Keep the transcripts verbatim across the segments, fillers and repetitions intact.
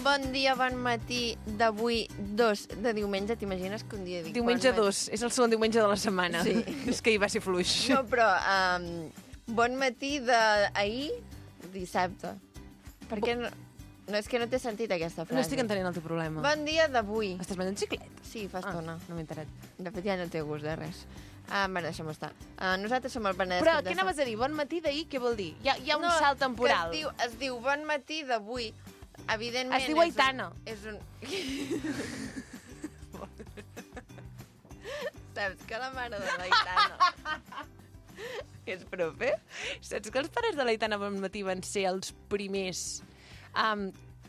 Bon dia, bon matí d'avui, dos de diumenge. T'imagines que un dia dic... Diumenge bon dos, és el segon diumenge de la setmana. Sí. És que hi va ser fluix. No, però um, bon matí d'ahir, dissabte. Per què no... No, és que no t'he sentit aquesta frase. No estic entenent el teu problema. Bon dia d'avui. Estàs menjant xiclet? Sí, fa estona. Ah, no m'he enterat. De fet, ja no té gust de res. Ah, bueno, deixem-ho estar. Uh, nosaltres som el Penedès... Però què anaves a dir? Bon matí d'ahir, què vol dir? Hi ha, hi ha un no, salt temporal. Es diu, es diu bon matí d'avui. Evidentment... Es diu Aitana. És un... Saps que la mare de l'Aitana és profe? Saps que els pares de l'Aitana Bon Matí van ser els primers... Um,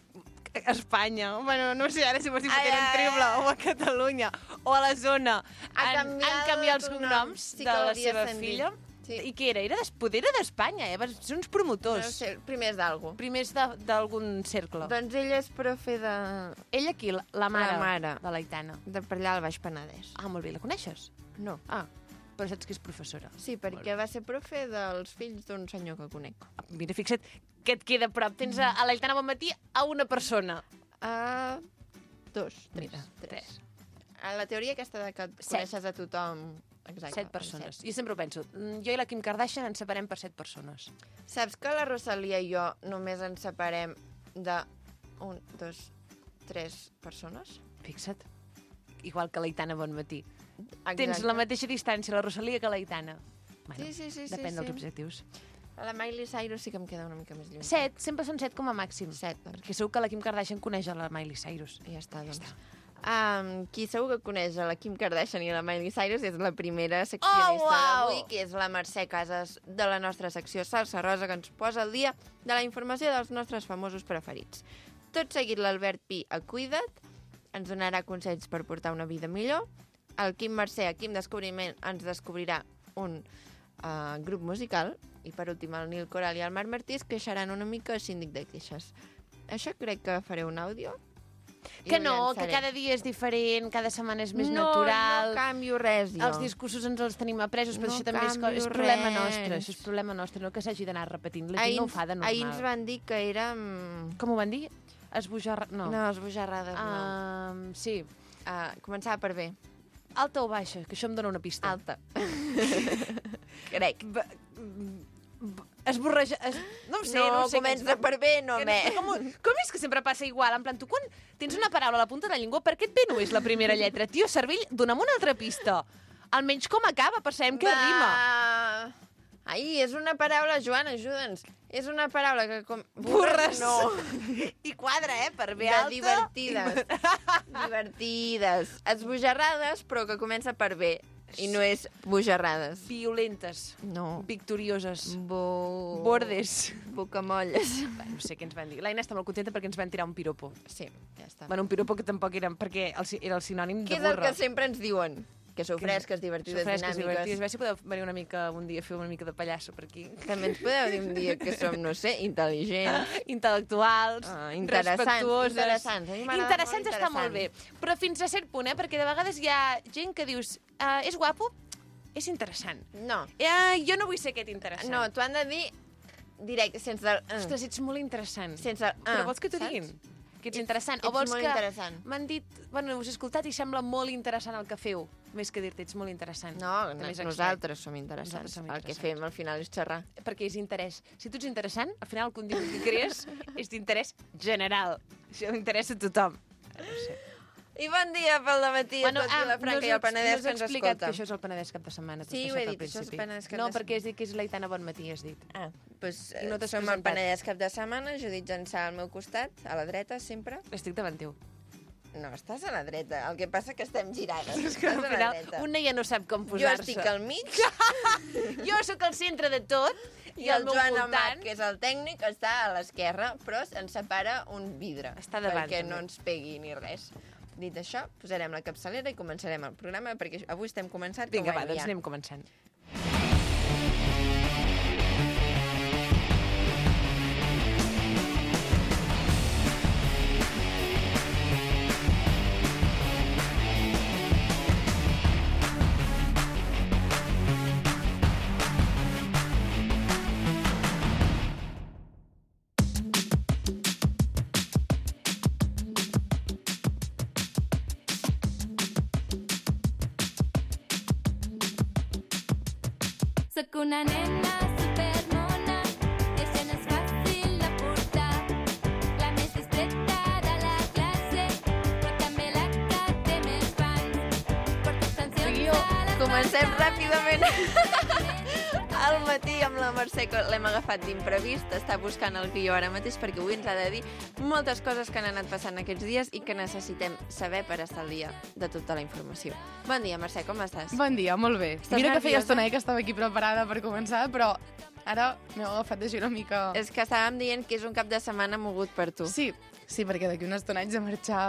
a Espanya, bueno, no sé ara si vols dir que tenen triple, o a Catalunya, o a la zona, han, han canviat els cognoms sí de la seva sentit. filla. Sí. I què era? Era poder era d'Espanya, eh? Van ser uns promotors. No sé, primers d'algú. Primers d'algun cercle. Doncs ella és profe de... Ella aquí, la, la mare, La mare. de l'Aitana. de per allà al Baix Penedès. Ah, molt bé, la coneixes? No. Ah, però saps que és professora. Sí, perquè va ser profe dels fills d'un senyor que conec. Mira, fixa't que et queda a prop. Tens a, a l'Aitana Bon Matí a una persona. Uh, dos, tres. Mira, tres. A la teoria aquesta de que Set. coneixes a tothom... Exacte. Set persones. Jo sempre ho penso. Jo i la Kim Kardashian ens separem per set persones. Saps que la Rosalia i jo només ens separem de un, dos, tres persones? Fixa't. Igual que l'Aitana Bon Matí. Exacte. Tens la mateixa distància, la Rosalia, que l'Aitana. Bueno, Sí, sí, sí, depèn sí, dels sí. objectius. A la Miley Cyrus sí que em queda una mica més lluny. Set, sempre són set com a màxim. Set, doncs. Perquè segur que la Kim Kardashian coneix a la Miley Cyrus. Ja està, doncs. Um, qui segur que coneix a la Kim Kardashian i a la Miley Cyrus és la primera seccionista Oh, uau! d'avui, que és la Mercè Casas de la nostra secció Salsa Rosa, que ens posa al dia de la informació dels nostres famosos preferits. Tot seguit l'Albert Pi a Cuida't, ens donarà consells per portar una vida millor. El Quim Mercè, a Quim Descobriment, ens descobrirà un uh, grup musical. I per últim el Nil Coral i el Marc Martí es queixaran una mica a síndic de queixes. Això crec que faré un àudio. I Que ho no, llançaré. que cada dia és diferent, cada setmana és més no, natural. No canvio res, jo. Els discursos ens els tenim apresos, però No això també és, co- és canvio problema res. nostre. Això és problema nostre, no que s'hagi d'anar repetint. La gent Ahir no ho ens- fa de normal. Ahir ens van dir que érem... Com ho van dir? Esbojarra... No. No, esbojarrades, no. Um, sí. Uh, començava per B. Alta o baixa? Que això em dona una pista. Alta. Crec. B b esborreja... Es... No ho sé, no, no ho sé. comença per B, no Que me. Com, com és que sempre passa igual? En plan, tu quan tens una paraula a la punta de la llengua, per què et ve només la primera lletra? Tio, cervell, dona'm una altra pista. Almenys com acaba, per saber què rima. Ai, és una paraula, Joan, ajuda'ns. És una paraula que... Com... Burres. No. I quadra, eh? Per B De alta. divertides. Divertides. Esbojarrades, però que comença per B. I no és bojarrades. Violentes. No. Victorioses. Bo... Bordes. Bocamolles. Bé, no sé què ens van dir. L'Aina està molt contenta perquè ens van tirar un piropo. Sí, ja està. Bueno, un piropo que tampoc era, perquè el, era el sinònim Què de és el burra. que sempre ens diuen? Que sou fresques, divertides, Sofresques, dinàmiques. divertides. A veure si podeu venir una mica un dia a fer una mica de pallasso per aquí. També ens podeu dir un dia que som, no sé, intel·ligents. Intel·lectuals, Ah, interessants, respectuoses. interessants. A mi m'agrada Interessants molt està molt bé. Però fins a cert punt, eh? Perquè de vegades hi ha gent que dius uh, és guapo, és interessant. No, Uh, jo no vull ser aquest interessant. no, t'ho han de dir directe, sense el... Uh, Ostres, ets molt interessant. sense el... Però ah, vols que t'ho saps? diguin? Que ets Ets- interessant. ets o vols molt que interessant. m'han dit... Bueno, us he escoltat i sembla molt interessant el que feu. Més que dir-te, ets molt interessant. No, També és nosaltres som interessants. Nosaltres som El que interessants. fem al final és xerrar. extret. Perquè és interès. Si tu ets interessant, al final el contingut que crees és d'interès general. Això interessa a tothom. No sé. I bon dia pel dematí a tots i la Franca i el Penedès que ens escolta. que això és el Penedès cap de setmana. t'ho Sí, has ho he deixat al dit, això és el principi. Penedès cap No, de perquè has dit que és l'Aitana Bon Matí, has dit. Ah, doncs I no eh, t'has som el presentat. Penedès cap de setmana, Judit Jansà al meu costat, a la dreta sempre. Estic davant teu. No, estàs a la dreta, el que passa que estem girades. És que Estàs al a la final dreta. una ja no sap com Jo posar-se. estic al mig Jo sóc el centre de tot i i, el al meu Joan voltant... Amat, que és el tècnic, està a l'esquerra, però ens separa un vidre. Està davant, perquè també. no ens pegui ni res. Dit això, posarem la capçalera i començarem el programa, perquè avui estem començat Vinga, com va, a doncs enviar. anem començant. Sóc una nena supermona, això no és fàcil de portar. La més discreta de la classe, però també la que té més fans. Porto extensions a les Comencem ràpidament. Al matí amb la Mercè, que l'hem agafat d'imprevist, està buscant el guió ara mateix perquè avui ens ha de dir moltes coses que han anat passant aquests dies i que necessitem saber per estar al dia de tota la informació. Bon dia, Mercè, com estàs? Bon dia, molt bé. Estàs Mira que feia nerviosa? estona eh, que estava aquí preparada per començar, però ara m'heu agafat així una mica... És que estàvem dient que és un cap de setmana mogut per tu. Sí, sí, perquè d'aquí una estona haig de marxar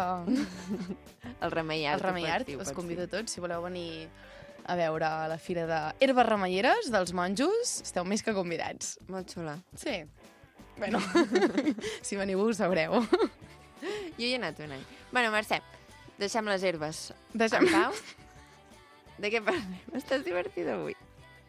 El Remeiart. al Remeiart. Us convido a tots, si voleu venir a veure la fira de herbes remeieres dels monjos, esteu més que convidats. Molt xula. Sí. Bueno, si veniu ho sabreu. Jo hi he anat un any. Bueno, Mercè, deixem les herbes Deixem... en pau. De què parlem? Estàs divertida avui?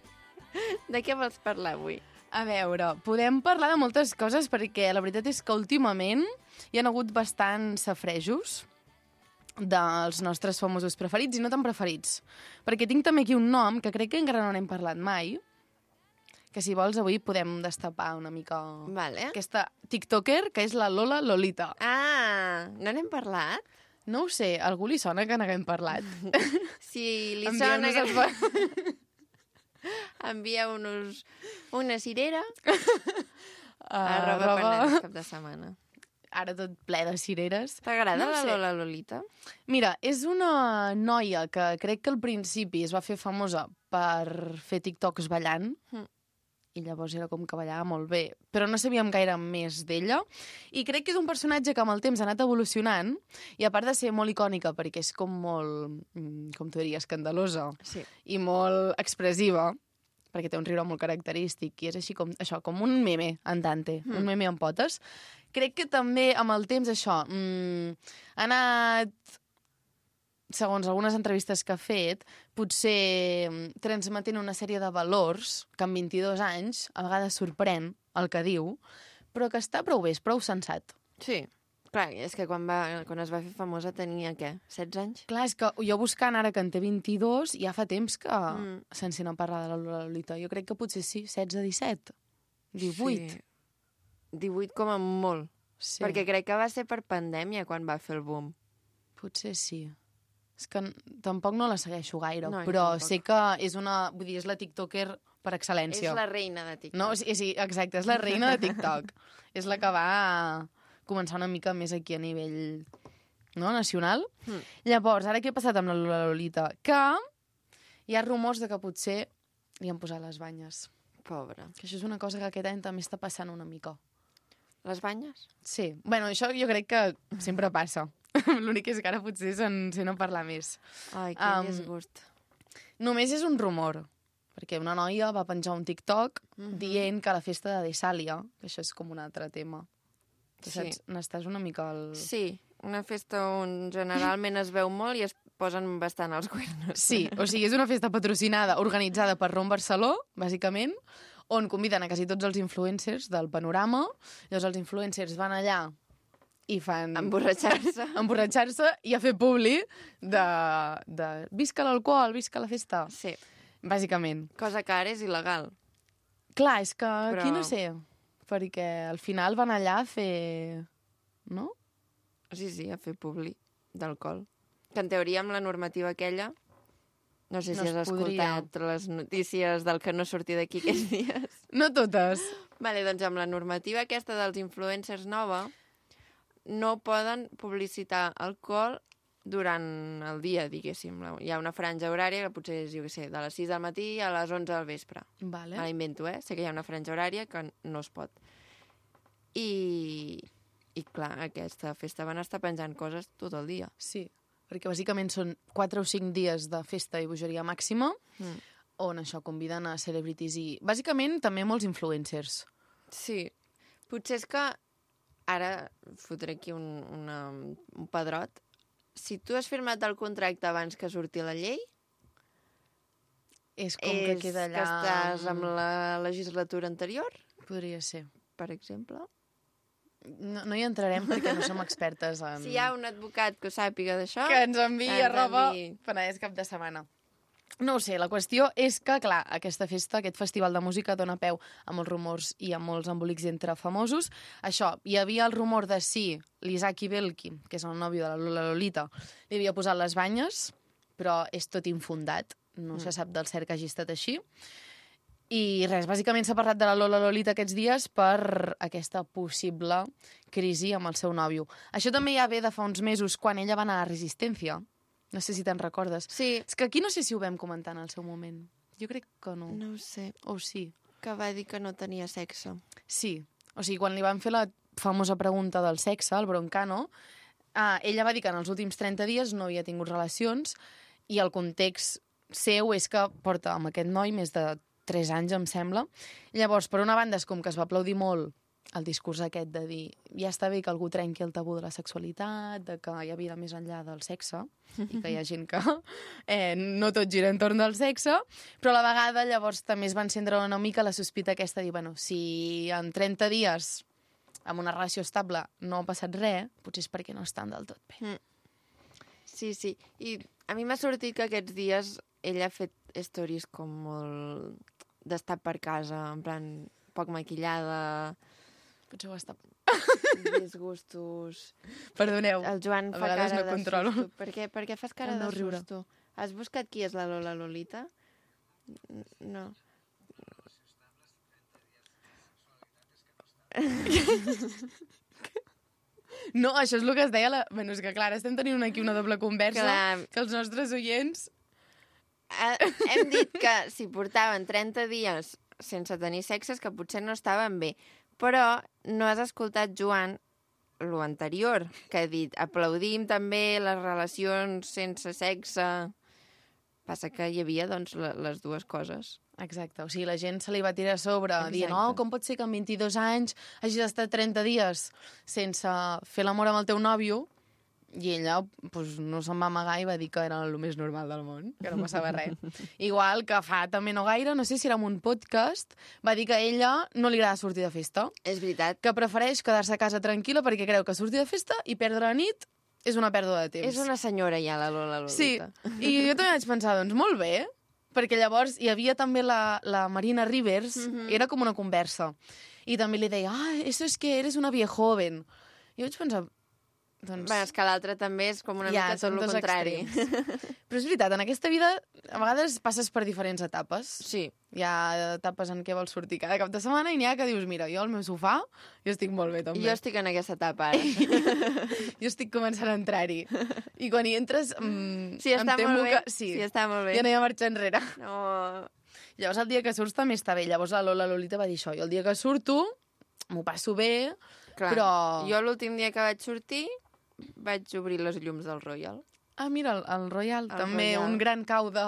De què vols parlar avui? A veure, podem parlar de moltes coses perquè la veritat és que últimament hi ha hagut bastants safrejos dels nostres famosos preferits i no tan preferits. Perquè tinc també aquí un nom que crec que encara no n'hem parlat mai, que si vols avui podem destapar una mica Vale. aquesta tiktoker, que és la Lola Lolita. Ah, no n'hem parlat? No ho sé, a algú li sona que n'haguem parlat? Si li sona... Envieu-nos els Que... Envieu-nos una cirera Uh, arroba Penedès cap de setmana. Ara tot ple de cireres. T'agrada No la sé. Lola Lolita? Mira, és una noia que crec que al principi es va fer famosa per fer TikToks ballant, Mm. i llavors era com que ballava molt bé, però no sabíem gaire més d'ella, i crec que és un personatge que amb el temps ha anat evolucionant, i a part de ser molt icònica, perquè és com molt, mm, com tu diries, escandalosa, Sí. i molt expressiva, perquè té un riure molt característic, i és així com, això, com un meme andante, mm. un meme amb potes. Crec que també amb el temps això mm, ha anat, segons algunes entrevistes que ha fet, potser mm, transmetent una sèrie de valors que amb vint-i-dos anys a vegades sorprèn el que diu, però que està prou bé, és prou sensat. Sí. Clar, és que quan, va, quan es va fer famosa tenia, què, setze anys? Clar, és que jo buscant ara que en té vint-i-dos, ja fa temps que Mm. se'n sent a parlar de la Lola Lolita. Jo crec que potser sí, setze, disset, divuit. Sí. divuit com a molt. Sí. Perquè crec que va ser per pandèmia quan va fer el boom. Potser sí. És que n- tampoc no la segueixo gaire, No, jo però tampoc. sé que és una... Vull dir, és la tiktoker per excel·lència. És la reina de TikTok. No, sí, sí, exacte, és la reina de TikTok. És la que va començar una mica més aquí a nivell no, nacional. Mm. Llavors, ara què ha passat amb la Lola Lolita? Que hi ha rumors de que potser li han posat les banyes. Pobra. Que això és una cosa que aquest any també està passant una mica. Les banyes? Sí. Bueno, això jo crec que sempre passa. L'únic és que ara potser se'n sent a parlar més. Ai, que Am, disgust. Només és un rumor, perquè una noia va penjar un TikTok Mhm. dient que a la festa de Dessàlia, que això és com un altre tema, tu Sí. saps, n'estàs una mica al... Sí, una festa on generalment es veu molt i es posen bastant els cuernos. Sí, o sigui, és una festa patrocinada, organitzada per Ron Barceló, bàsicament, on conviden a quasi tots els influencers del panorama. Llavors els influencers van allà i fan... Emborratxar-se. emborratxar-se i a fer publi de, de visca l'alcohol, visca la festa, Sí, bàsicament. cosa que ara és il·legal. Clar, és que Però- aquí no sé, perquè al final van allà a fer... No? Sí, sí, a fer publi d'alcohol. Que en teoria amb la normativa aquella, no sé si No has es podria. escoltat les notícies del que no sortia d'aquí aquests dies. No totes. Vale, doncs amb la normativa aquesta dels influencers nova, no poden publicitar alcohol durant el dia, diguéssim. Hi ha una franja horària que potser és, jo què sé, de les sis del matí a les onze del vespre. Vale. Me la invento, eh? Sé que hi ha una franja horària que no es pot. I, i clar, aquesta festa van estar penjant coses tot el dia. Sí, perquè bàsicament són quatre o cinc dies de festa i bogeria màxima, Mm. on això conviden a celebrities i... Bàsicament també molts influencers. Sí. Potser és que ara fotré aquí un, una, un pedrot. Si tu has firmat el contracte abans que surti la llei, És com és que queda allà... que estàs amb la legislatura anterior, Podria ser. per exemple. No, no hi entrarem perquè no som expertes en... Si hi ha un advocat que ho sàpiga d'això... Que ens enviï que ens arroba enviï. Penedès cap de setmana. No ho sé, la qüestió és que, clar, aquesta festa, aquest festival de música dona peu a molts rumors i a molts embolics entre famosos. Això, hi havia el rumor de si l'Isaki Belki, que és el nòvio de la Lola Lolita, li havia posat les banyes, però és tot infundat. No mm. se sap del cert que hagi estat així. I res, bàsicament s'ha parlat de la Lola Lolita aquests dies per aquesta possible crisi amb el seu nòvio. Això també ja ve de fa uns mesos, quan ella va anar a Resistència. No sé si te'n recordes. Sí. És que aquí no sé si ho vam comentar en el seu moment. Jo crec que no. No ho sé. O sí. Que va dir que no tenia sexe. Sí. O sigui, quan li van fer la famosa pregunta del sexe, el broncano, eh, ella va dir que en els últims trenta dies no havia tingut relacions i el context seu és que porta amb aquest noi més de tres anys, em sembla. Llavors, per una banda, és com que es va aplaudir molt el discurs aquest de dir ja està bé que algú trenqui el tabú de la sexualitat, de que hi ha vida més enllà del sexe i que hi ha gent que eh, no tot gira entorn del sexe, però a la vegada llavors també es va encendre una mica la sospita aquesta de dir, bueno, si en trenta dies amb una relació estable no ha passat res, potser és perquè no estan del tot bé. Mm. Sí, sí. I a mi m'ha sortit que aquests dies ella ha fet stories com molt d'estar per casa, en plan poc maquillada, Potser ho està... disgustos... Perdoneu, El Joan a fa vegades cara no de controlo. susto. Per què, per què fas cara El de meu riure. susto? Has buscat qui és la Lola Lolita? N- No. No, això és el que es deia... La... Bueno, és que, clar, estem tenint aquí una doble conversa Clar. que els nostres oients... Eh, Hem dit que si portaven trenta dies sense tenir sexes, que potser no estaven bé. Però no has escoltat, Joan, lo anterior, que ha dit aplaudim també les relacions sense sexe. Passa que hi havia, doncs, la, les dues coses. Exacte, o sigui, la gent se li va tirar a sobre Exacte. dient, oh, com pot ser que amb vint-i-dos anys hagis estat trenta dies sense fer l'amor amb el teu nòvio? I ella pues, no se'n va amagar i va dir que era el més normal del món, que no passava res. Igual que fa també no gaire, no sé si era en un podcast, va dir que a ella no li agrada sortir de festa, És veritat. que prefereix quedar-se a casa tranquil·la perquè creu que sortir de festa i perdre la nit és una pèrdua de temps. És una senyora ja, la Lola Lolita. Sí, i jo també vaig pensar, doncs molt bé, perquè llavors hi havia també la, la Marina Rivers, Mhm. era com una conversa, i també li deia, ah, eso es que eres una vieja joven. I vaig pensar, doncs... Bé, és que l'altre també és com una ja, mica tot són el dos contrari. extrems. Però és veritat, en aquesta vida a vegades passes per diferents etapes. Sí. Hi ha etapes en què vols sortir cada cap de setmana i n'hi ha que dius, mira, jo al meu sofà, jo estic molt bé també. Jo estic en aquesta etapa ara. jo estic començant a entrar-hi. I quan hi entres, mm, Sí, em està temo molt bé. que... Sí, Sí, està molt bé. ja no hi ha marxa enrere. No... Llavors el dia que surts també està bé. Llavors la Lola Lolita va dir això. Jo el dia que surto m'ho passo bé, Clar, però... jo l'últim dia que vaig sortir vaig obrir les llums del Royal. Ah, mira, el, el Royal, El també Royal. un gran cau de,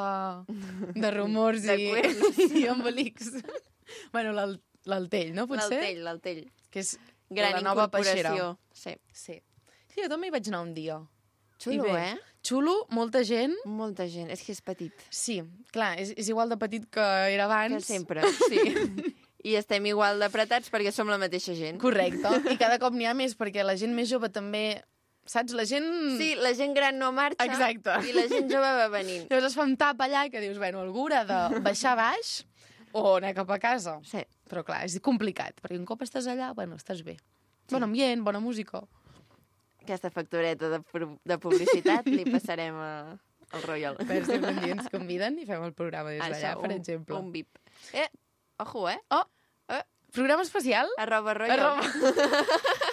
de rumors De i, cuents. i embolics. bueno, l'Al- l'Altell, no? Potser? L'Altell, l'Altell. Que és Gran la nova incorporació. peixera. Sí. Sí. Sí, jo també hi vaig anar un dia. Xulo, I bé, eh? Xulo, molta gent. Molta gent. És que és petit. Sí, clar, és, és igual de petit que era abans. Que sempre, sí. I estem igual d'apretats perquè som la mateixa gent. Correcte. I cada cop n'hi ha més, perquè la gent més jove també... Saps? La gent... Sí, la gent gran no marxa Exacte. i la gent jove va venint. Llavors es fa un tap allà que dius, bueno, algú haurà de baixar baix o anar cap a casa. Sí. Però clar, és complicat, perquè un cop estàs allà, bueno, estàs bé. Sí. Bon ambient, bona música. Aquesta factureta de, pu- de publicitat li passarem a, al Royal. Per si algun dia ens conviden i fem el programa des d'allà, per un, exemple. un bip. Eh, ojo, eh? Oh, Eh, programa especial? arroba Royal. Arroba.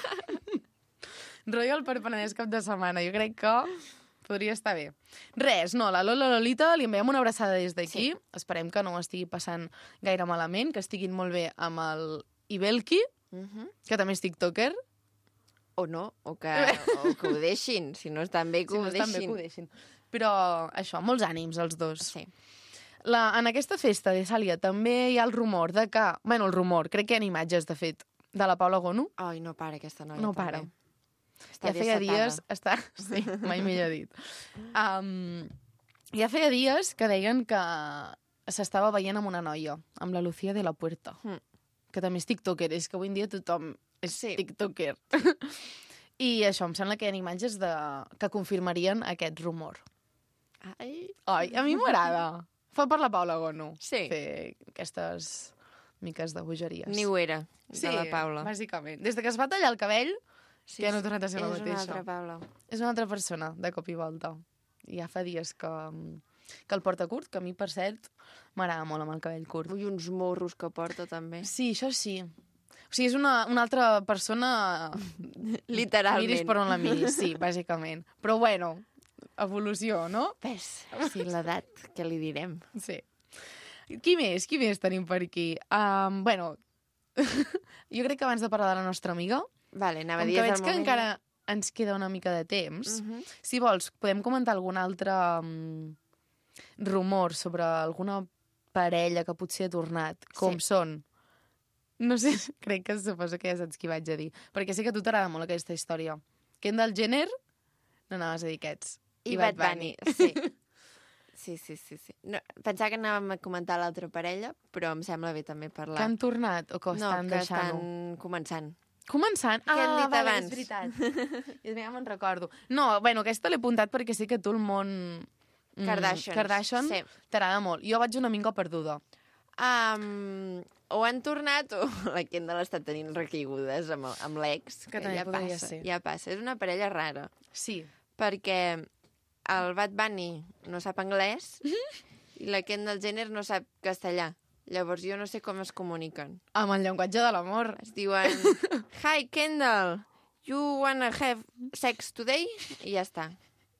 Royal per Penedès cap de setmana. Jo crec que podria estar bé. Res, no, la Lola Lolita li enviem una abraçada des d'aquí. Sí. Esperem que no ho estigui passant gaire malament, que estiguin molt bé amb el Ibelki, Mhm. que també és tiktoker. O no, o que, o que ho deixin. Si no estan bé, que Si ho no estan bé, deixin. que ho deixin. Però això, molts ànims, els dos. Sí. La, en aquesta festa de Sàlia també hi ha el rumor de que... Bueno, el rumor, crec que hi ha imatges, de fet, de la Paula Gonu. Ai, no para aquesta noia. No també. para. Està ja feia desatada. dies... Està... Sí, mai millor dit. Um, ja feia dies que deien que s'estava veient amb una noia, amb la Lucía de la Puerta, Mm. que també és tiktoker. És que avui en dia tothom és Sí. tiktoker. I això, em sembla que hi ha imatges de... que confirmarien aquest rumor. Ai, Ai, a mi m'agrada. Fa per la Paula Gono. Sí. Fer aquestes miques de bogeries. Ni ho era, Sí, de la Paula. bàsicament. Des de que es va tallar el cabell, Sí, ja no ha tornat a ser la és mateixa. una altra Paula. És una altra persona, de cop i volta. Ja fa dies que, que el porta curt, que a mi, per cert, m'agrada molt amb el cabell curt. Ui, uns morros que porta, també. Sí, això sí. O sigui, és una, una altra persona... Literalment. Miris per on la miris, sí, bàsicament. Però bueno, evolució, no? Ves, sí, l'edat, què li direm? Sí. Qui més? Qui més tenim per aquí? Um, bueno, jo crec que abans de parlar de la nostra amiga, Vale, anava a com dir, que és veig el que moment... encara ens queda una mica de temps, Mhm. si vols, podem comentar algun altre um, rumor sobre alguna parella que potser ha tornat, com Sí. són. No sé, crec que suposo que ja saps qui vaig a dir, perquè sé que a tu t'agrada molt aquesta història. Kendall Jenner, no anaves a dir aquests. I Bad Bunny, sí. Sí, sí, sí. sí. No, pensava que anàvem a comentar l'altra parella, però em sembla bé també Que parlar. han tornat o que ho no, estan que deixant-ho? estan començant. Començant? Què hem Ah, dit vale, abans? és veritat. I ja me'n recordo. No, bueno, aquesta l'he apuntat perquè sé que tu el món... mm, Kardashians. Kardashian Sí. t'agrada molt. Jo vaig una mica perduda. Um, o han tornat o la Kendall està tenint recaigudes amb, el- amb l'ex. Que també ja podria passa, ser. Ja passa. És una parella rara. Sí. Perquè el Bad Bunny no sap anglès i la Kendall Jenner no sap castellà. Llavors jo no sé com es comuniquen. Amb el llenguatge de l'amor. Es diuen, hi Kendall, you wanna have sex today? I ja està.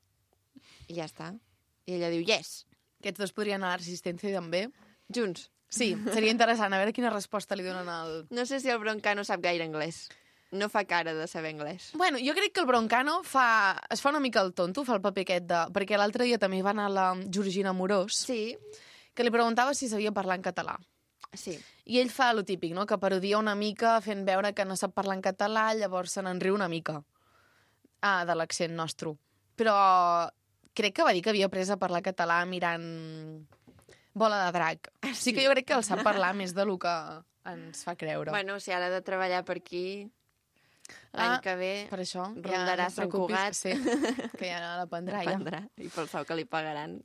I ja està. I ella diu, yes. Aquests dos podrien anar a l'assistència també. Junts. Sí, seria interessant. A veure quina resposta li donen al... No sé si el Broncano sap gaire anglès. No fa cara de saber anglès. Bueno, jo crec que el Broncano fa... es fa una mica el tonto, fa el paper aquest de... Perquè l'altre dia també va anar la Georgina Amorós, Sí, que li preguntava si sabia parlar en català. sí. I ell fa lo típic, no?, que parodia una mica fent veure que no sap parlar en català, llavors se n'enriu una mica. Ah, de l'accent nostre. Però crec que va dir que havia après a parlar català mirant Bola de Drac. Sí, sí que jo crec que el sap parlar més de lo que ens fa creure. Bueno, si ara ha de treballar per aquí, l'any Ah, que ve per això rondarà no et Sant preocupis, Cugat. Sí, que ja la prendrà, ja. prendrà. I pel sou que li pagaran.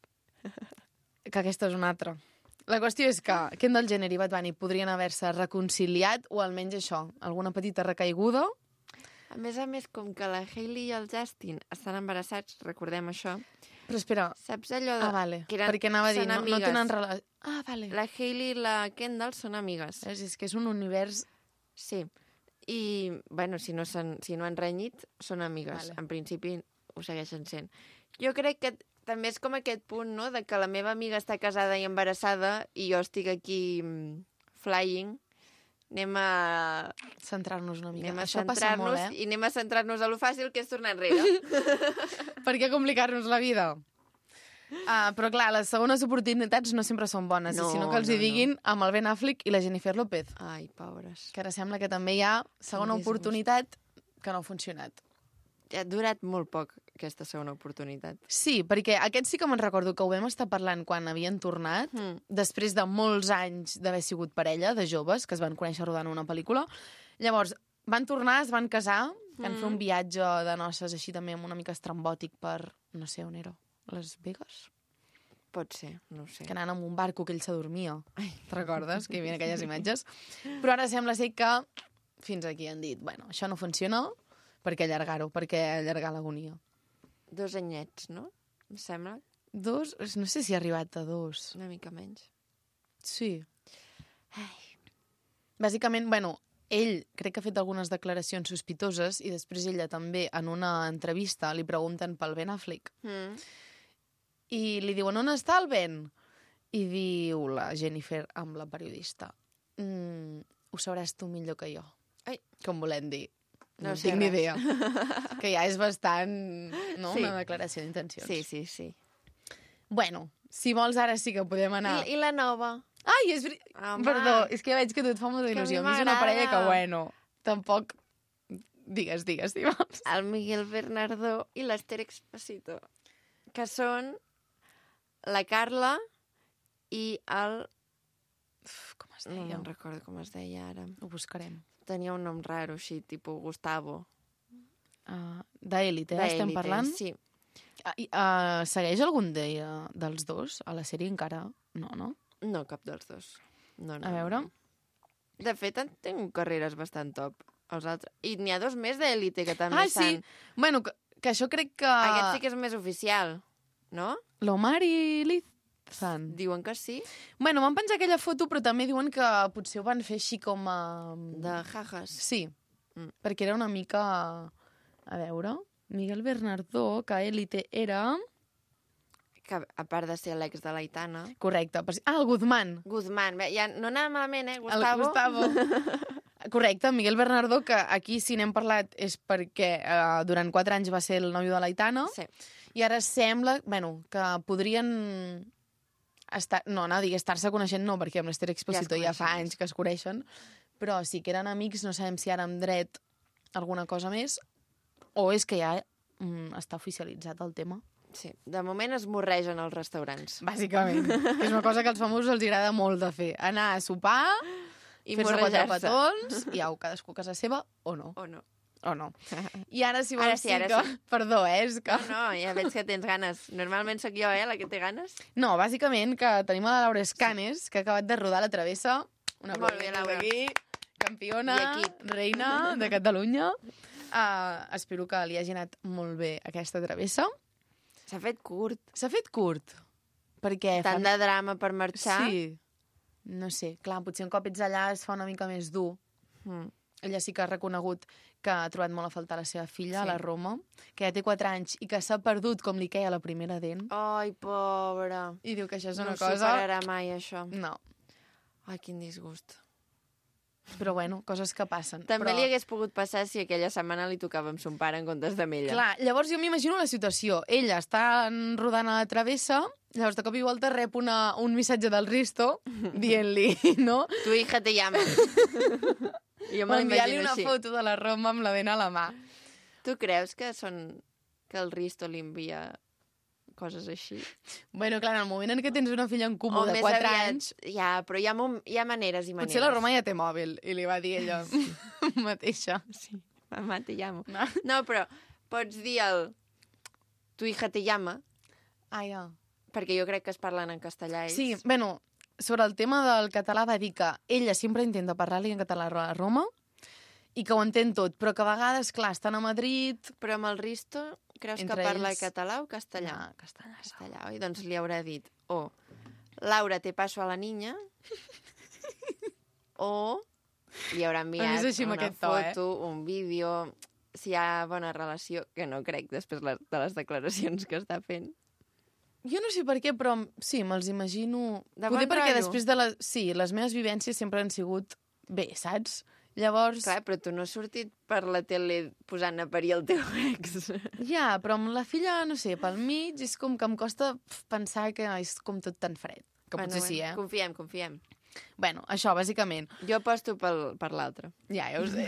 Que aquesta és una altra. La qüestió és que Kendall Jenner i Bad Bunny podrien haver-se reconciliat, o almenys això, alguna petita recaiguda. A més a més, com que la Hailey i el Justin estan embarassats, recordem això, Però espera, saps allò de... ah, vale, que eren- perquè anava a dir, són no, no amigues. tenen relació... Ah, vale. La Hailey i la Kendall són amigues. És, és que és un univers... Sí. I, bueno, si no, s'han- si no han renyit, són amigues. Vale. En principi ho segueixen sent. Jo crec que també és com aquest punt, no?, de que la meva amiga està casada i embarassada i jo estic aquí mm, flying. Anem a, Centrar-nos una mica. anem a Això passa centrar-nos molt, eh? i anem a centrar-nos a lo fàcil, que és tornar enrere. Per què complicar-nos la vida? Ah, però clar, les segones oportunitats no sempre són bones, No, sinó que els hi no, no. diguin amb el Ben Affleck i la Jennifer López, Ai, pobres. que ara sembla que també hi ha segona Quin disgust. oportunitat que no ha funcionat. Ha durat molt poc, aquesta segona oportunitat. Sí, perquè aquest sí que me'n recordo que ho vam estar parlant quan havien tornat, Mm. després de molts anys d'haver sigut parella, de joves, que es van conèixer rodant una pel·lícula. Llavors, van tornar, es van casar, van Mm. fer un viatge de noces així també amb una mica estrambòtic per, no sé on era, Las Vegas? Pot ser, no ho sé. Que anant amb un barco que ell s'adormia. Te'n recordes? Que hi havia aquelles imatges. Però ara sembla ser que fins aquí han dit, bueno, això no funciona, per què allargar-ho? Per què allargar l'agonia? Dos anyets, no? Em sembla, Dos? No sé si ha arribat a dos. una mica menys. Sí. Ai. Bàsicament, bueno, ell crec que ha fet algunes declaracions sospitoses i després ella també en una entrevista li pregunten pel Ben Affleck Mm. i li diuen on està el Ben? I diu la Jennifer amb la periodista mm, ho sabràs tu millor que jo. Ai. Com volem dir. No, No no sé tinc ni res. idea. Que ja és bastant, no? Sí. Una declaració d'intencions. Sí, sí, sí. Bueno, si vols ara sí que podem anar... I, I la nova? Ai, és veri... Home. Perdó, és que ja veig que a tu et fa molta que a mi il·lusió. A mi és una m'agrada. parella que, bueno, tampoc... Digues, digues, si vols. El Miguel Bernardo i l'Ester Expósito, que són la Carla i el... Uf, com es No, deia? no em recordo com es deia ara. Ho buscarem. Tenia un nom raro, així, tipus Gustavo. Uh, D'Elite, eh? Estem D'Élite, parlant? Sí. Uh, uh, segueix algun de, uh, dels dos? A la sèrie encara no, no? No, cap dels dos. No, no, A veure... no. De fet, han tingut carreres bastant top, els altres. I n'hi ha dos més d'Elite que també Ah, sí? estan... Bueno, que, que això crec que... Aquest sí que és més oficial, no? L'Omar i Liz fan. Diuen que sí, Bueno, van penjar aquella foto, però també diuen que potser ho van fer així com a... de jajas. Sí, Mm. perquè era una mica... A veure... Miguel Bernardó, que Élite era... Que a part de ser l'ex de l'Aitana... Correcte. per si- Ah, el Guzmán. Guzmán, bé, ja no anava malament, eh, El Gustavo? Gustavo. Correcte, Miguel Bernardó, que aquí si n'hem parlat és perquè eh, durant quatre anys va ser el nòvio de l'Aitana, Sí. i ara sembla, bueno, que podrien estar... No, no, digui estar-se coneixent no, perquè amb l'Ester Exposito ja, ja fa coneixen. anys que es coneixen, però sí que eren amics, no sabem si ara amb dret alguna cosa més, o és que ja mm, està oficialitzat el tema. Sí, de moment es morregen als restaurants. Bàsicament. Que és una cosa que als famosos els agrada molt de fer. Anar a sopar, I fer-se quatre morrejar-se. petons, i au, cadascú a casa seva, o no. O no? O no. I ara, si vols, Ara sí, ara que... sí. Perdó, eh? És que... No, no, ja veig que tens ganes. Normalment sóc jo, eh, la que té ganes. No, bàsicament que tenim a la Laura Escanes, que ha acabat de rodar la travessa. Una Molt bé, aplaudiment Laura. aquí. Campiona, I equip. reina de Catalunya. Uh, espero que li hagi anat molt bé aquesta travessa. S'ha fet curt. S'ha fet curt, perquè... Tant de drama per marxar. Sí. No sé, clar, potser un cop ets allà es fa una mica més dur. Mm. Ella sí que ha reconegut que ha trobat molt a faltar la seva filla, Sí. sí. la Roma, que ja té quatre anys i que s'ha perdut com li queia la primera dent. Ai, pobra. I diu que això és una no cosa... superarà mai, això. No, Ai, quin disgust. però bueno, coses que passen. També però... li hagués pogut passar si aquella setmana li tocava amb son pare en comptes d'amb ella. Clar, llavors jo m'imagino la situació. Ella està rodant a la travessa, llavors de cop i volta rep una, un missatge del Risto dient-li, no? Tu hija te llama. jo O me enviar-li l'imagino una així. foto de la Roma amb la dent a la mà. Tu creus que són... que el Risto li envia coses així? Bueno, clar, en el moment en què tens una filla en comú O de més quatre aviat- anys, Ja, però hi ha, mom... hi ha maneres i maneres. potser la Roma ja té mòbil, i li va dir ella mateixa. Sí, mamà te llamo. No? No, però pots dir el... Tu hija te llama, Ah, ja. perquè jo crec que es parlen en castellà ells. Sí, bueno, sobre el tema del català va dir que ella sempre intenta parlar-li en català a la Roma i que ho entén tot, però que a vegades, clar, estan a Madrid... Però amb el Risto, creus Entre que parla ells- català o castellà? No, castellà. Castellà, oi? Doncs li haurà dit o Laura, te paso a la niña, o li haurà enviat És així amb una aquest to, eh? foto, un vídeo, si hi ha bona relació, que no crec després les- de les declaracions que està fent. Jo no sé per què, però sí, me'ls imagino... De Poder bon perquè rotllo. després de les... Sí, les meves vivències sempre han sigut bé, saps? Llavors... Clar, però tu no has sortit per la tele posant a parir el teu ex. Ja, però amb la filla, no sé, pel mig és com que em costa pf, pensar que és com tot tan fred. Que potser sí, eh? Confiem, confiem. Bueno, això, bàsicament. Jo aposto pel, per l'altre. Ja, ja ho sé.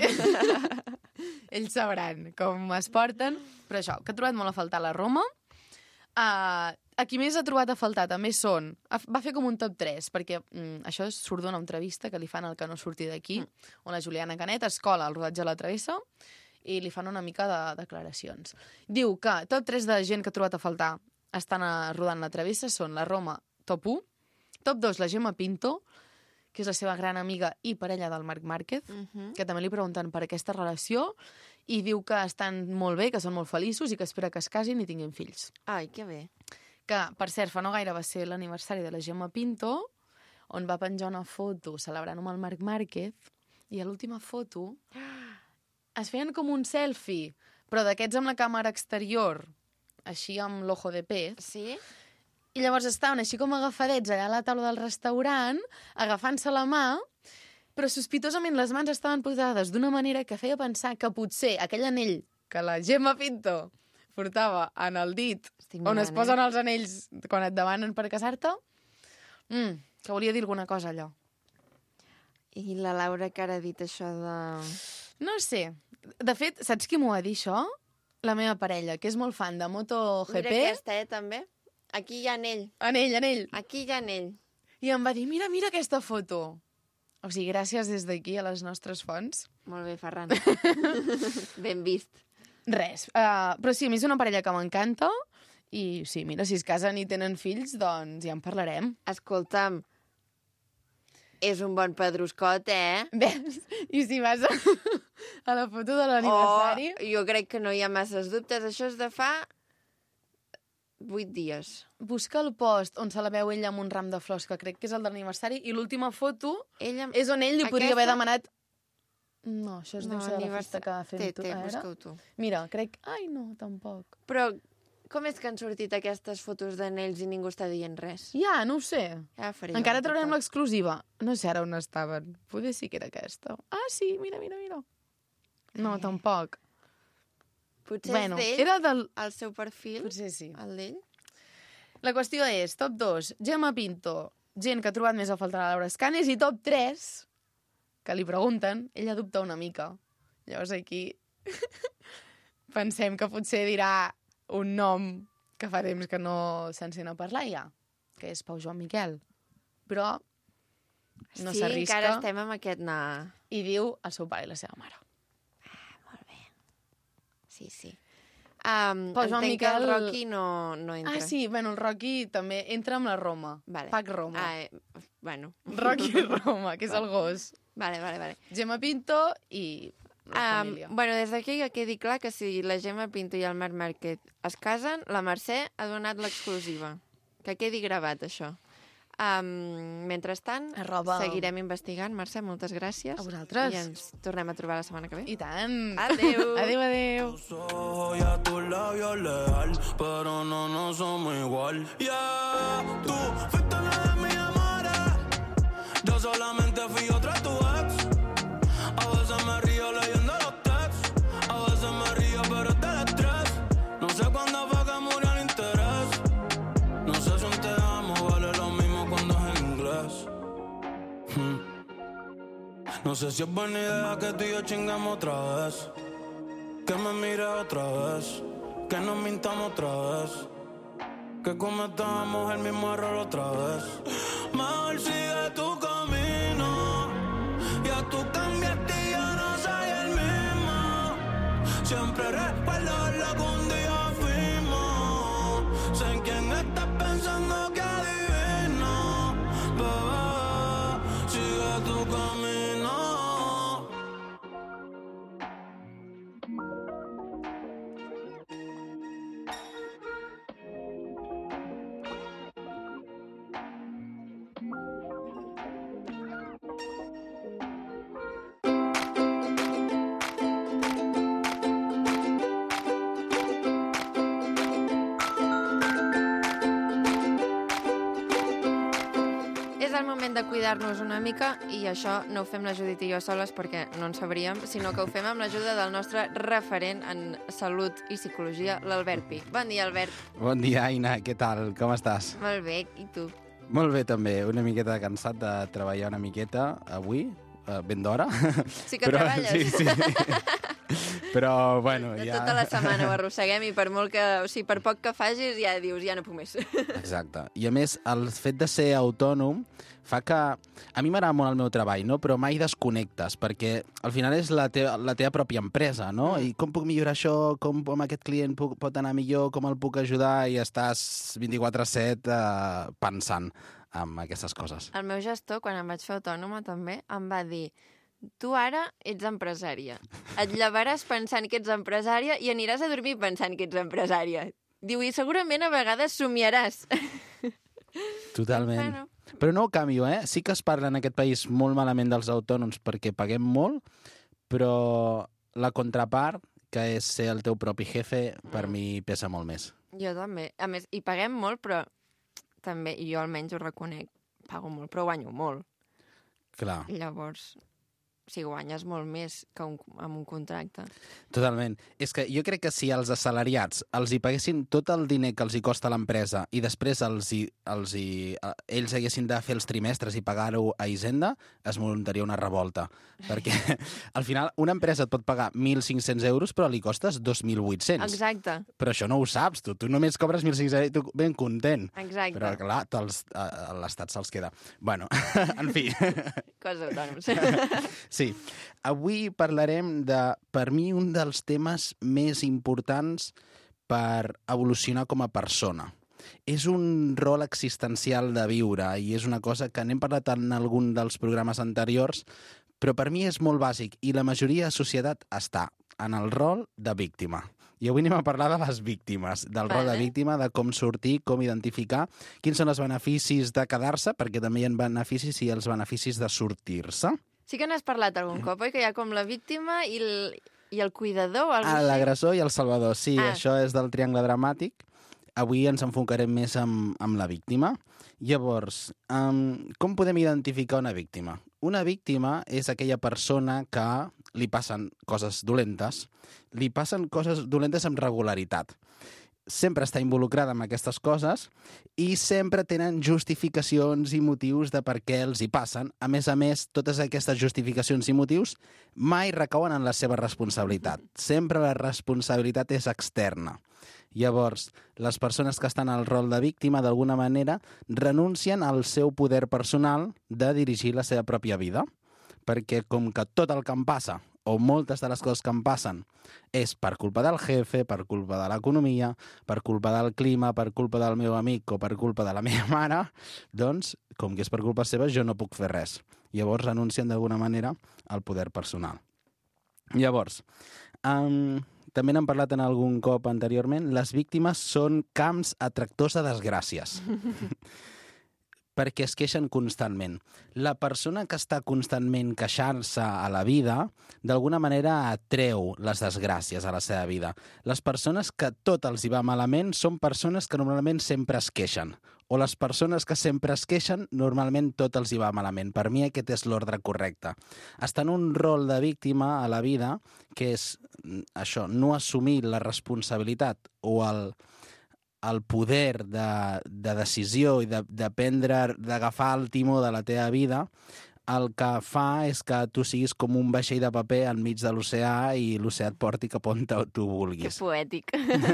Ells sabran com es porten. Però això, que ha trobat molt a faltar la Roma. Uh, a qui més ha trobat a faltar també són... Va fer com un top tres, perquè mm, això surt d'una entrevista que li fan al Que no surti d'aquí, mm. on la Juliana Canet escola el rodatge a la Travessa i li fan una mica de declaracions. Diu que top tres de gent que ha trobat a faltar estan a, rodant la Travessa són la Roma, top u, top dos la Gemma Pinto, que és la seva gran amiga i parella del Marc Márquez, Uh -huh. que també li pregunten per aquesta relació i diu que estan molt bé, que són molt feliços i que espera que es casin i tinguin fills. Ai, que bé. Que, per cert, fa no gaire va ser l'aniversari de la Gemma Pinto, on va penjar una foto celebrant amb el Marc Márquez, i a l'última foto es feien com un selfie, però d'aquests amb la càmera exterior, així amb l'ojo de pez, Sí? i llavors estaven així com agafadets allà a la taula del restaurant, agafant-se la mà, però sospitosament les mans estaven posades d'una manera que feia pensar que potser aquell anell que la Gemma Pinto portava en el dit, Estic on mirant, es posen els anells quan et demanen per casar-te, mm, que volia dir alguna cosa allò. I la Laura que ara ha dit això de... No sé. De fet, saps qui m'ho va dir, això? La meva parella, que és molt fan de MotoGP. Mira aquesta, eh, també. Aquí hi ha anell. Anell, anell. Aquí hi ha anell. I em va dir, mira, mira aquesta foto. O sigui, gràcies des d'aquí a les nostres fonts. Molt bé, Ferran. Ben vist. Res. Uh, però sí, a mi és una parella que m'encanta I sí, mira, si es casen i tenen fills, doncs ja en parlarem. Escolta'm, és un bon pedruscot, eh? Ves? I si vas a, a la foto de l'aniversari... Oh, jo crec que no hi ha masses dubtes. Això és de fa vuit dies. Busca el post on se la veu ella amb un ram de flors, que crec que és el de l'aniversari, i l'última foto Ella... és on ell li podria Aquesta? haver demanat... No, això es deu No, ser de la anivers- festa que fem Té, tu. té, A veure. busca-ho tu. Mira, crec... Ai, no, tampoc. Però com és que han sortit aquestes fotos d'anells i ningú està dient res? Ja, no ho sé. Ja faré jo Encara un traurem TikTok. l'exclusiva. No sé ara on estaven. Poder sí que era aquesta. Ah, sí, mira, mira, mira. No, Ai. tampoc. Potser Bueno, és d'ell, era del... el seu perfil, Potser sí. el d'ell. La qüestió és, top dos, Gemma Pinto, gent que ha trobat més a faltar a Laura Escanes, i top tres, que li pregunten, ella dubta una mica. Llavors aquí pensem que potser dirà un nom que fa temps que no s'encén a parlar ja, que és Pau Joan Miquel. Però no sí, s'arrisca encara estem amb aquest na. i diu el seu pare i la seva mare. Sí, sí. Um, Pau Joan entenc que el Miquel- Rocky no, no entra. Ah, sí, bueno, el Rocky també entra amb la Roma. Vale. Pac Roma. Ah, eh, bueno. Rocky Roma, que és el gos. Vale, vale, vale. Gemma Pinto i la Um, família. bueno, des d'aquí que quedi clar que si la Gemma Pinto i el Marc Márquez es casen, la Mercè ha donat l'exclusiva. Que quedi gravat, això. Um, mentrestant, Arroba- seguirem investigant. Mercè, moltes gràcies. A vosaltres. I ens tornem a trobar la setmana que ve. I tant. Adéu. Adéu, adéu. Tus ojos y a tus labios leal, pero no, no somos igual. Yeah, tú fuiste una de mis amores, yo solamente fui otra de tu ex. A veces me río leyendo los texts, a veces me río pero es del estrés. No sé cuándo fue que murió el interés, no sé si un te amo vale lo mismo cuando es en inglés. Hmm. No sé si es buena idea que tú y yo chingamos otra vez, que me mires otra vez, que nos mintamos otra vez, que cometamos el mismo error otra vez. Mejor sigue tu camino, ya tú cambiaste y yo no soy el mismo. Siempre recuerdo lo que un día fuimos. Sé en quién estás pensando que adivino, bebé, sigue tu camino. És el moment de cuidar-nos una mica i això no ho fem la Judit i jo soles perquè no en sabríem, sinó que ho fem amb l'ajuda del nostre referent en salut i psicologia, l'Albert Pi. Bon dia, Albert. Bon dia, Aina, què tal? Com estàs? Molt bé, i tu? Molt bé, també. Una miqueta cansat de treballar una miqueta avui, eh, ben d'hora. Sí que treballes? Sí, sí. Però, bueno, De ja... tota la setmana ho arrosseguem i per molt que, o sigui, per poc que facis ja dius, ja no puc més. Exacte. I a més, el fet de ser autònom fa que... A mi m'agrada molt el meu treball, no? Però mai desconnectes, perquè al final és la, te la teva pròpia empresa, no? I com puc millorar això? Com amb aquest client puc, pot anar millor? Com el puc ajudar? I estàs vint-i-quatre set eh, pensant en aquestes coses. El meu gestor, quan em vaig fer autònoma també, em va dir: tu ara ets empresària. Et llevaràs pensant que ets empresària i aniràs a dormir pensant que ets empresària. Diu, i segurament a vegades somiaràs. Totalment. Bueno. Però no ho canvio, eh? Sí que es parla en aquest país molt malament dels autònoms perquè paguem molt, però la contrapart, que és ser el teu propi jefe, per mi pesa molt més. Jo també. A més, hi paguem molt, però també, i jo almenys ho reconec, pago molt, però guanyo molt. Clar, Llavors, si guanyes molt més que un, amb un contracte. totalment. És que jo crec que si els assalariats els hi paguessin tot el diner que els hi costa l'empresa i després els hi, els hi, eh, ells haguessin de fer els trimestres i pagar-ho a Hisenda, es muntaria una revolta. Perquè al final una empresa et pot pagar mil cinc-cents euros però li costes dos mil vuit-cents. Exacte, Però això no ho saps, tu. Tu només cobres mil cinc-cents i tu ben content. exacte. Però, clar, te'ls- a- a l'Estat se'ls queda. Bueno, en fi. Cosa d'autònoms. Sí. Avui parlarem de, per mi, un dels temes més importants per evolucionar com a persona. És un rol existencial de viure i és una cosa que n'hem parlat en algun dels programes anteriors, però per mi és molt bàsic i la majoria de societat està en el rol de víctima. I avui anem a parlar de les víctimes, del rol de Vale. víctima, de com sortir, com identificar, quins són els beneficis de quedar-se, perquè també hi ha beneficis i els beneficis de sortir-se. Sí que n'has parlat algun cop, oi? Que hi ha com la víctima i el, i el cuidador o alguna Ah, cosa l'agressor i el salvador, sí, Ah. això és del triangle dramàtic. Avui ens enfocarem més amb, amb la víctima. Llavors, um, com podem identificar una víctima? Una víctima és aquella persona que li passen coses dolentes, li passen coses dolentes amb regularitat. Sempre està involucrada en aquestes coses i sempre tenen justificacions i motius de per què els hi passen. A més a més, totes aquestes justificacions i motius mai recauen en la seva responsabilitat. Sempre la responsabilitat és externa. Llavors, les persones que estan al rol de víctima, d'alguna manera, renuncien al seu poder personal de dirigir la seva pròpia vida. Perquè com que tot el que em passa, o moltes de les coses que em passen, és per culpa del jefe, per culpa de l'economia, per culpa del clima, per culpa del meu amic o per culpa de la meva mare, doncs, com que és per culpa seva, jo no puc fer res. Llavors renuncien d'alguna manera al poder personal. Llavors, um, també n'hem parlat en algun cop anteriorment, les víctimes són camps atractors de desgràcies. Perquè es queixen constantment. La persona que està constantment queixant-se a la vida, d'alguna manera atreu les desgràcies a la seva vida. Les persones que tot els hi va malament són persones que normalment sempre es queixen. O les persones que sempre es queixen, normalment tot els hi va malament. Per mi aquest és l'ordre correcte. Està en un rol de víctima a la vida, que és això, no assumir la responsabilitat o el... el poder de, de decisió i de, de prendre, d'agafar el timó de la teva vida, el que fa és que tu siguis com un vaixell de paper enmig de l'oceà i l'oceà et porti cap on tu Que vulguis. poètic.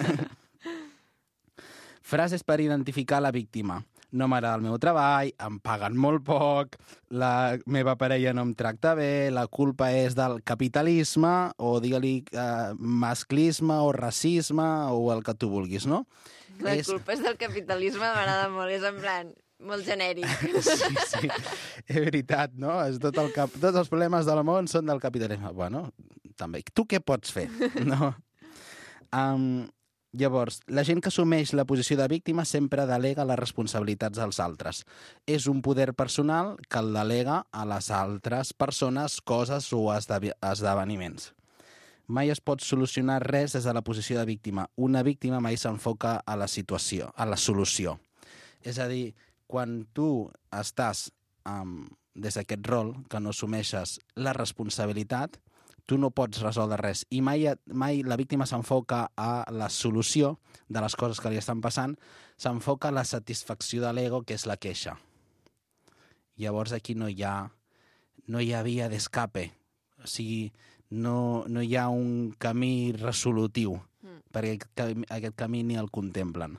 Frases per identificar la víctima. No m'agrada el meu treball, em paguen molt poc, la meva parella no em tracta bé, la culpa és del capitalisme, o digue-li eh, masclisme o racisme o el que tu vulguis, no? La És- culpa és del capitalisme, m'agrada molt. És en plan, molt genèric. Sí, sí, és veritat, no? És tot el cap... Tots els problemes del món són del capitalisme. Bueno, també. Tu què pots fer? No? Um, llavors, la gent que assumeix la posició de víctima sempre delega les responsabilitats als altres. És un poder personal que el delega a les altres persones, coses o esdev- esdeveniments. Mai es pot solucionar res des de la posició de víctima. Una víctima mai s'enfoca a la situació, a la solució. És a dir, quan tu estàs um, des d'aquest rol, que no assumeixes la responsabilitat, tu no pots resoldre res. I mai, mai la víctima s'enfoca a la solució de les coses que li estan passant, s'enfoca a la satisfacció de l'ego, que és la queixa. Llavors aquí no hi ha, no hi ha via d'escape. O sigui, no, no hi ha un camí resolutiu, mm. perquè aquest camí, aquest camí ni el contemplen.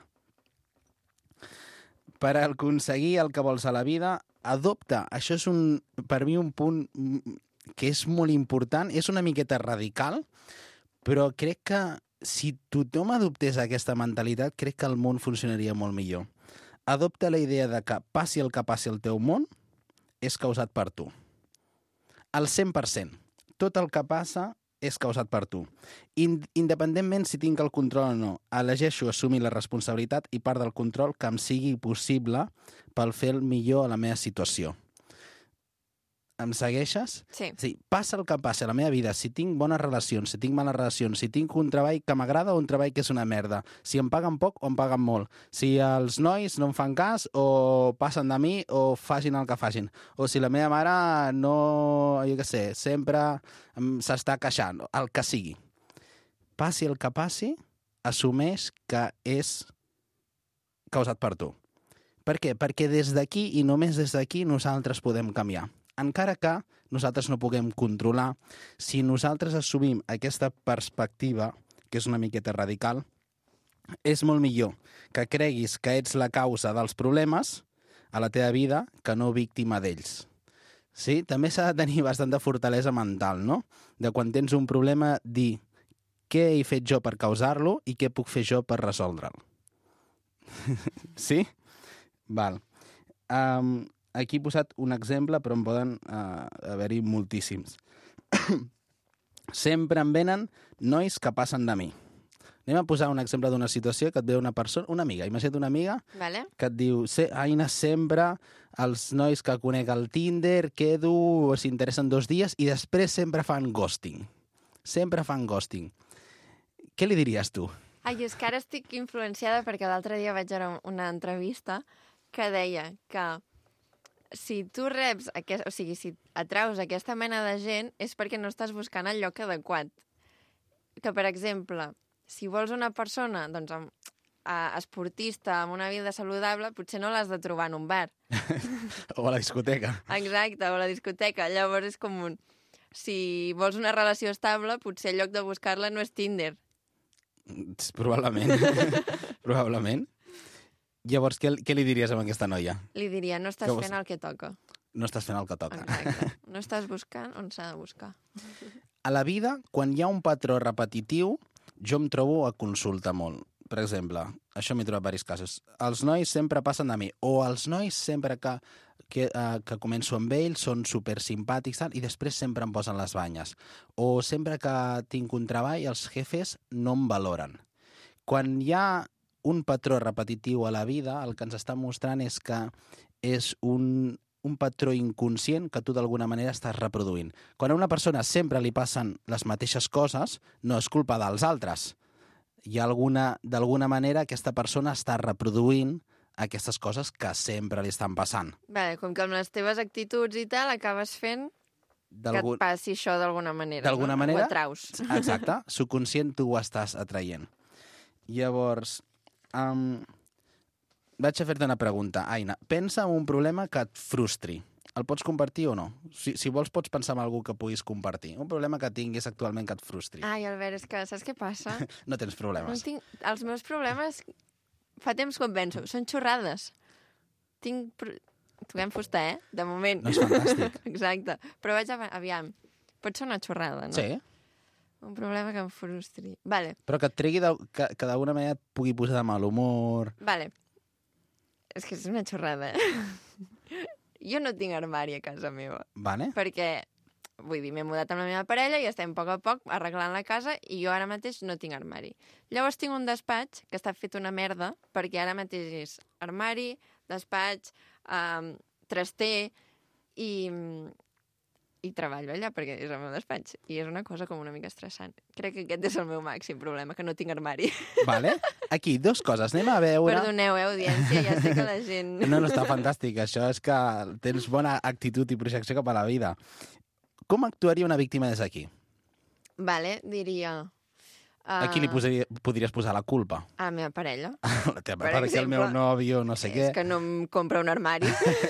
Per aconseguir el que vols a la vida, adopta. Això és un, per mi un punt que és molt important, és una miqueta radical, però crec que si tothom adoptés aquesta mentalitat, crec que el món funcionaria molt millor. Adopta la idea de que passi el que passi al teu món, és causat per tu. Al cent per cent. Tot el que passa és causat per tu. Independentment si tinc el control o no, elegeixo assumir la responsabilitat i part del control que em sigui possible per fer el millor a la meva situació. Em segueixes? Sí. Sí, passa el que passa a la meva vida. Si tinc bones relacions, si tinc males relacions, si tinc un treball que m'agrada o un treball que és una merda, si em paguen poc o em paguen molt, si els nois no em fan cas o passen de mi o facin el que facin, o si la meva mare no, jo què sé, sempre s'està queixant, el que sigui. Passi el que passi, assumeix que és causat per tu. Per què? Perquè des d'aquí i només des d'aquí nosaltres podem canviar. Encara que nosaltres no puguem controlar, si nosaltres assumim aquesta perspectiva, que és una miqueta radical, és molt millor que creguis que ets la causa dels problemes a la teva vida que no víctima d'ells. Sí? També s'ha de tenir bastanta fortalesa mental, no? De quan tens un problema, dir què he fet jo per causar-lo i què puc fer jo per resoldre'l. Sí? Val. Um, aquí he posat un exemple, però en poden uh, haver-hi moltíssims. Sempre em venen nois que passen de mi. Anem a posar un exemple d'una situació que et ve una persona, una amiga, imagina't una amiga Vale. que et diu, Aina, sempre els nois que conec al Tinder, quedo, s'interessen dos dies i després sempre fan ghosting. Sempre fan ghosting. Què li diries tu? Ai, és que ara estic influenciada perquè l'altre dia vaig veure una entrevista que deia que si tu reps, aquest, o sigui, si atraus aquesta mena de gent és perquè no estàs buscant el lloc adequat. Que, per exemple, si vols una persona doncs, amb, a, esportista, amb una vida saludable, potser no l'has de trobar en un bar. O a la discoteca. Exacte, o a la discoteca. Llavors és com un... Si vols una relació estable, potser el lloc de buscar-la no és Tinder. Probablement. Probablement. Llavors, què, què li diries a aquesta noia? Li diria, no estàs Que vols- fent el que toca. No estàs fent el que toca. Exacte. No estàs buscant on s'ha de buscar. A la vida, quan hi ha un patró repetitiu, jo em trobo a consulta molt. Per exemple, això m'he trobat diversos casos. Els nois sempre passen de mi, o els nois sempre que, que, uh, que començo amb ells són super simpàtics tal, i després sempre em posen les banyes. O sempre que tinc un treball, els jefes no em valoren. Quan hi ha un patró repetitiu a la vida, el que ens està mostrant és que és un, un patró inconscient que tu d'alguna manera estàs reproduint. Quan a una persona sempre li passen les mateixes coses, no és culpa dels altres. Hi ha alguna, d'alguna manera aquesta persona està reproduint aquestes coses que sempre li estan passant. Vale, com que amb les teves actituds i tal acabes fent que D'algun... et passi això d'alguna manera. D'alguna no? manera? Ho atraus. Exacte, subconscient tu ho estàs atraient. Llavors, um, vaig a fer-te una pregunta. Aina, pensa en un problema que et frustri. El pots compartir o no? Si, si vols, pots pensar en algú que puguis compartir. Un problema que tinguis actualment que et frustri. Ai, Albert, és que saps què passa? No tens No problemes. tinc... Els meus problemes, fa temps que em penso, són xorrades. Tinc... pro- Toquem fusta, eh? De moment. No és fantàstic. Exacte. Però vaig a... Aviam. Pot ser una xorrada, no? Sí, Un problema que em frustri. Vale, però que et tregui, de, que, que d'alguna manera et pugui posar de mal humor. vale. És que és una xorrada, eh? Jo no tinc armari a casa meva. Vale? Perquè, vull dir, m'he mudat amb la meva parella i estem a poc a poc arreglant la casa i jo ara mateix no tinc armari. Llavors tinc un despatx que està fet una merda perquè ara mateix és armari, despatx, um, traster i, i treballo allà perquè és el meu despatx. I és una cosa com una mica estressant. Crec que aquest és el meu màxim problema, que no tinc armari. Vale? Aquí, dos coses. Anem a veure... Perdoneu, eh, audiència, ja sé que la gent... No, no, està fantàstic. Això és que tens bona actitud i projecció cap a la vida. Com actuaria una víctima des d'aquí? Vale, diria... Uh, A qui li posaria, podries posar la culpa? A la meva parella. La teva, Per perquè el meu exemple, nòvio, no sé què. És que no em compra un armari.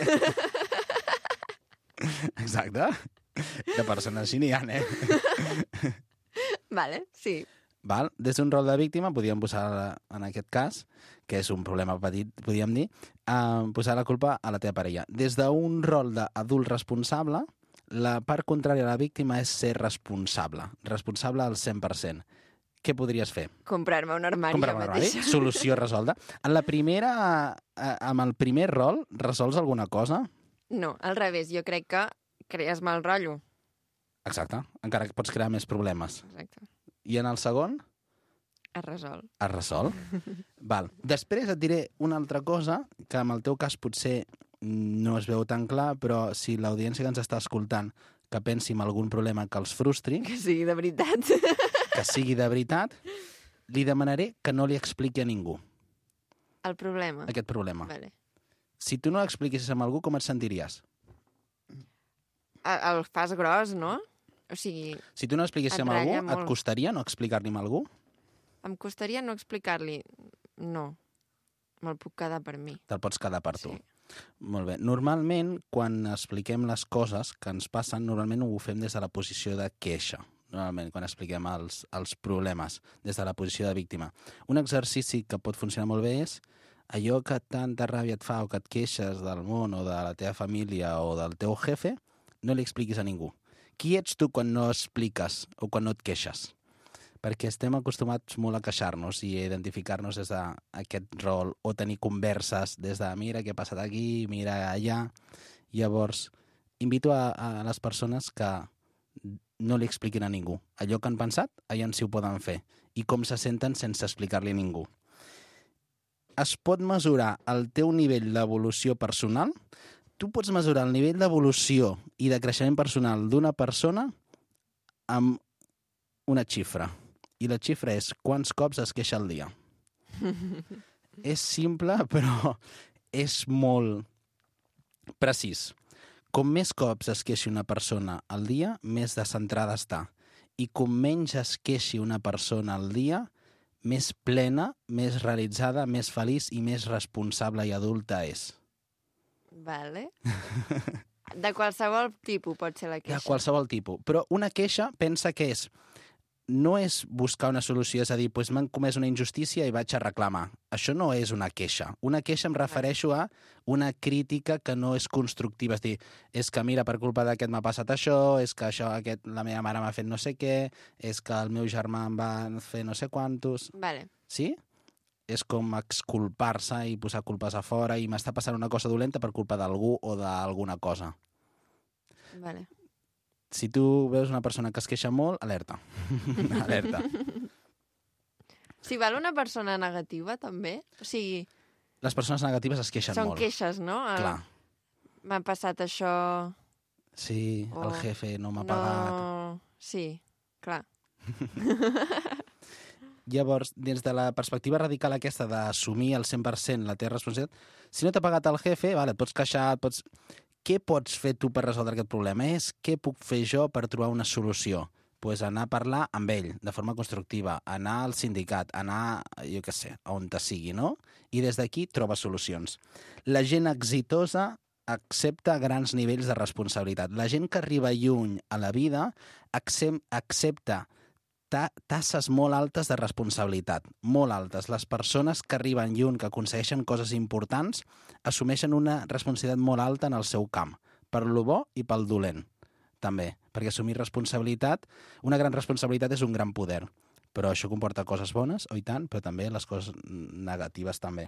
Exacte. De persones així n'hi ha, eh? Vale, sí. Val? Des d'un rol de víctima podríem posar, en aquest cas, que és un problema petit, podríem dir, eh, posar la culpa a la teva parella. Des d'un rol d'adult responsable, la part contrària a la víctima és ser responsable. Responsable al cent per cent. Què podries fer? Comprar-me un armari Comprar jo un armari? mateixa. Solució resolta. En la primera, eh, amb el primer rol, resols alguna cosa? No, al revés. Jo crec que crees mal rotllo. Exacte. Encara que pots crear més problemes. Exacte. I en el segon? Es resol. Es resol? Val. Després et diré una altra cosa, que en el teu cas potser no es veu tan clar, però si l'audiència que ens està escoltant que pensi en algun problema que els frustri, Que sigui de veritat. que sigui de veritat, li demanaré que no li expliqui a ningú El problema. aquest problema. Vale. Si tu no l'expliquessis a algú, com et sentiries? El, el fas gros, no? O sigui, Si tu no l'expliquessis Et a algú, ratlla et molt. costaria no explicar-li a algú? em costaria no explicar-li. No. Me'l puc quedar per mi. Te'l pots quedar per tu. Sí. Molt bé. Normalment, quan expliquem les coses que ens passen, normalment ho fem des de la posició de queixa. Normalment, quan expliquem els, els problemes des de la posició de víctima. Un exercici que pot funcionar molt bé és allò que tanta ràbia et fa o que et queixes del món o de la teva família o del teu jefe, no li expliquis a ningú. Qui ets tu quan no expliques o quan no et queixes? perquè estem acostumats molt a queixar-nos i a identificar-nos des d'aquest rol o tenir converses des de mira què ha passat aquí, mira allà. Llavors, invito a, a les persones que no li expliquin a ningú. Allò que han pensat, allà en si ho poden fer. I com se senten sense explicar-li a ningú. Es pot mesurar el teu nivell d'evolució personal. Tu pots mesurar el nivell d'evolució i de creixement personal d'una persona amb una xifra. I la xifra és quants cops es queixa al dia. És simple, però és molt precís. Com més cops es queixi una persona al dia, més descentrada està. I com menys es queixi una persona al dia, més plena, més realitzada, més feliç i més responsable i adulta és. Vale. De qualsevol tipus pot ser la queixa. De qualsevol tipus. Però una queixa pensa que és... No és buscar una solució, és a dir, doncs m'han comès una injustícia i vaig a reclamar. Això no és una queixa. Una queixa em refereixo a una crítica que no és constructiva. És dir, és que mira, per culpa d'aquest m'ha passat això, és que això, aquest, la meva mare m'ha fet no sé què, és que el meu germà em va fer no sé quantos... Vale. Sí? És com exculpar-se i posar culpes a fora i m'està passant una cosa dolenta per culpa d'algú o d'alguna cosa. Vale. Si tu veus una persona que es queixa molt, alerta. Alerta. Si val una persona negativa, també? O sigui... Les persones negatives es queixen són molt. Són queixes, no? Clar. M'ha passat això... Sí, o... el jefe no m'ha no... pagat. Sí, clar. Llavors, des de la perspectiva radical aquesta d'assumir al cent per cent la teva responsabilitat, si no t'ha pagat el jefe, vale, et pots queixar, et pots... Què pots fer tu per resoldre aquest problema? És què puc fer jo per trobar una solució? Pues anar a parlar amb ell de forma constructiva, anar al sindicat, anar, jo què sé, on te sigui, no? I des d'aquí troba solucions. La gent exitosa accepta grans nivells de responsabilitat. La gent que arriba lluny a la vida accepta tasses molt altes de responsabilitat, molt altes. Les persones que arriben lluny, que aconsegueixen coses importants, assumeixen una responsabilitat molt alta en el seu camp, per lo bo i pel dolent, també. Perquè assumir responsabilitat, una gran responsabilitat és un gran poder, però això comporta coses bones, oi tant, però també les coses negatives també.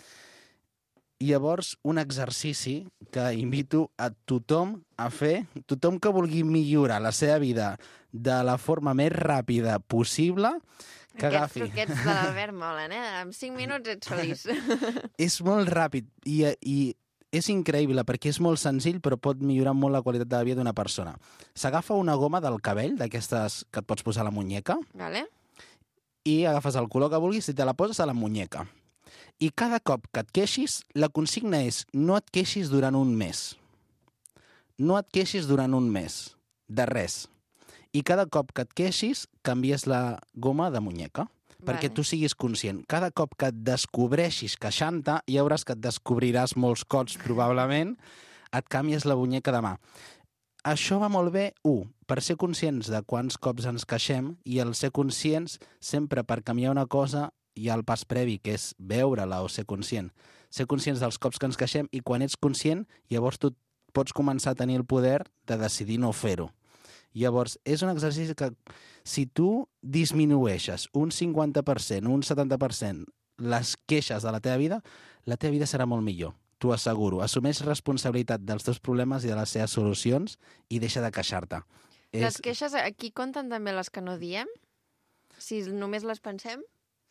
I llavors, un exercici que invito a tothom a fer, tothom que vulgui millorar la seva vida de la forma més ràpida possible, que Aquests agafi... truquets de l'Albert molen, eh? En cinc minuts ets feliç. És molt ràpid i, i és increïble perquè és molt senzill però pot millorar molt la qualitat de la vida d'una persona. S'agafa una goma del cabell, d'aquestes que et pots posar a la muñeca, Vale. i agafes el color que vulguis i te la poses a la muñeca. I cada cop que et queixis, la consigna és no et queixis durant un mes. No et queixis durant un mes. De res. I cada cop que et queixis, canvies la goma de muñeca. Vale. Perquè tu siguis conscient. Cada cop que et descobreixis queixant-te, ja veuràs que et descobriràs molts cops, probablement, et canvies la muñeca de mà. Això va molt bé, u, per ser conscients de quants cops ens queixem i el ser conscients sempre per canviar una cosa hi ha el pas previ, que és veure-la o ser conscient. Ser conscients dels cops que ens queixem i quan ets conscient, llavors tu pots començar a tenir el poder de decidir no fer-ho. Llavors, és un exercici que si tu disminueixes un cinquanta per cent, un setanta per cent les queixes de la teva vida, la teva vida serà molt millor. T'ho asseguro. Assumeix responsabilitat dels teus problemes i de les seves solucions i deixa de queixar-te. Les queixes, aquí compten també les que no diem? Si només les pensem?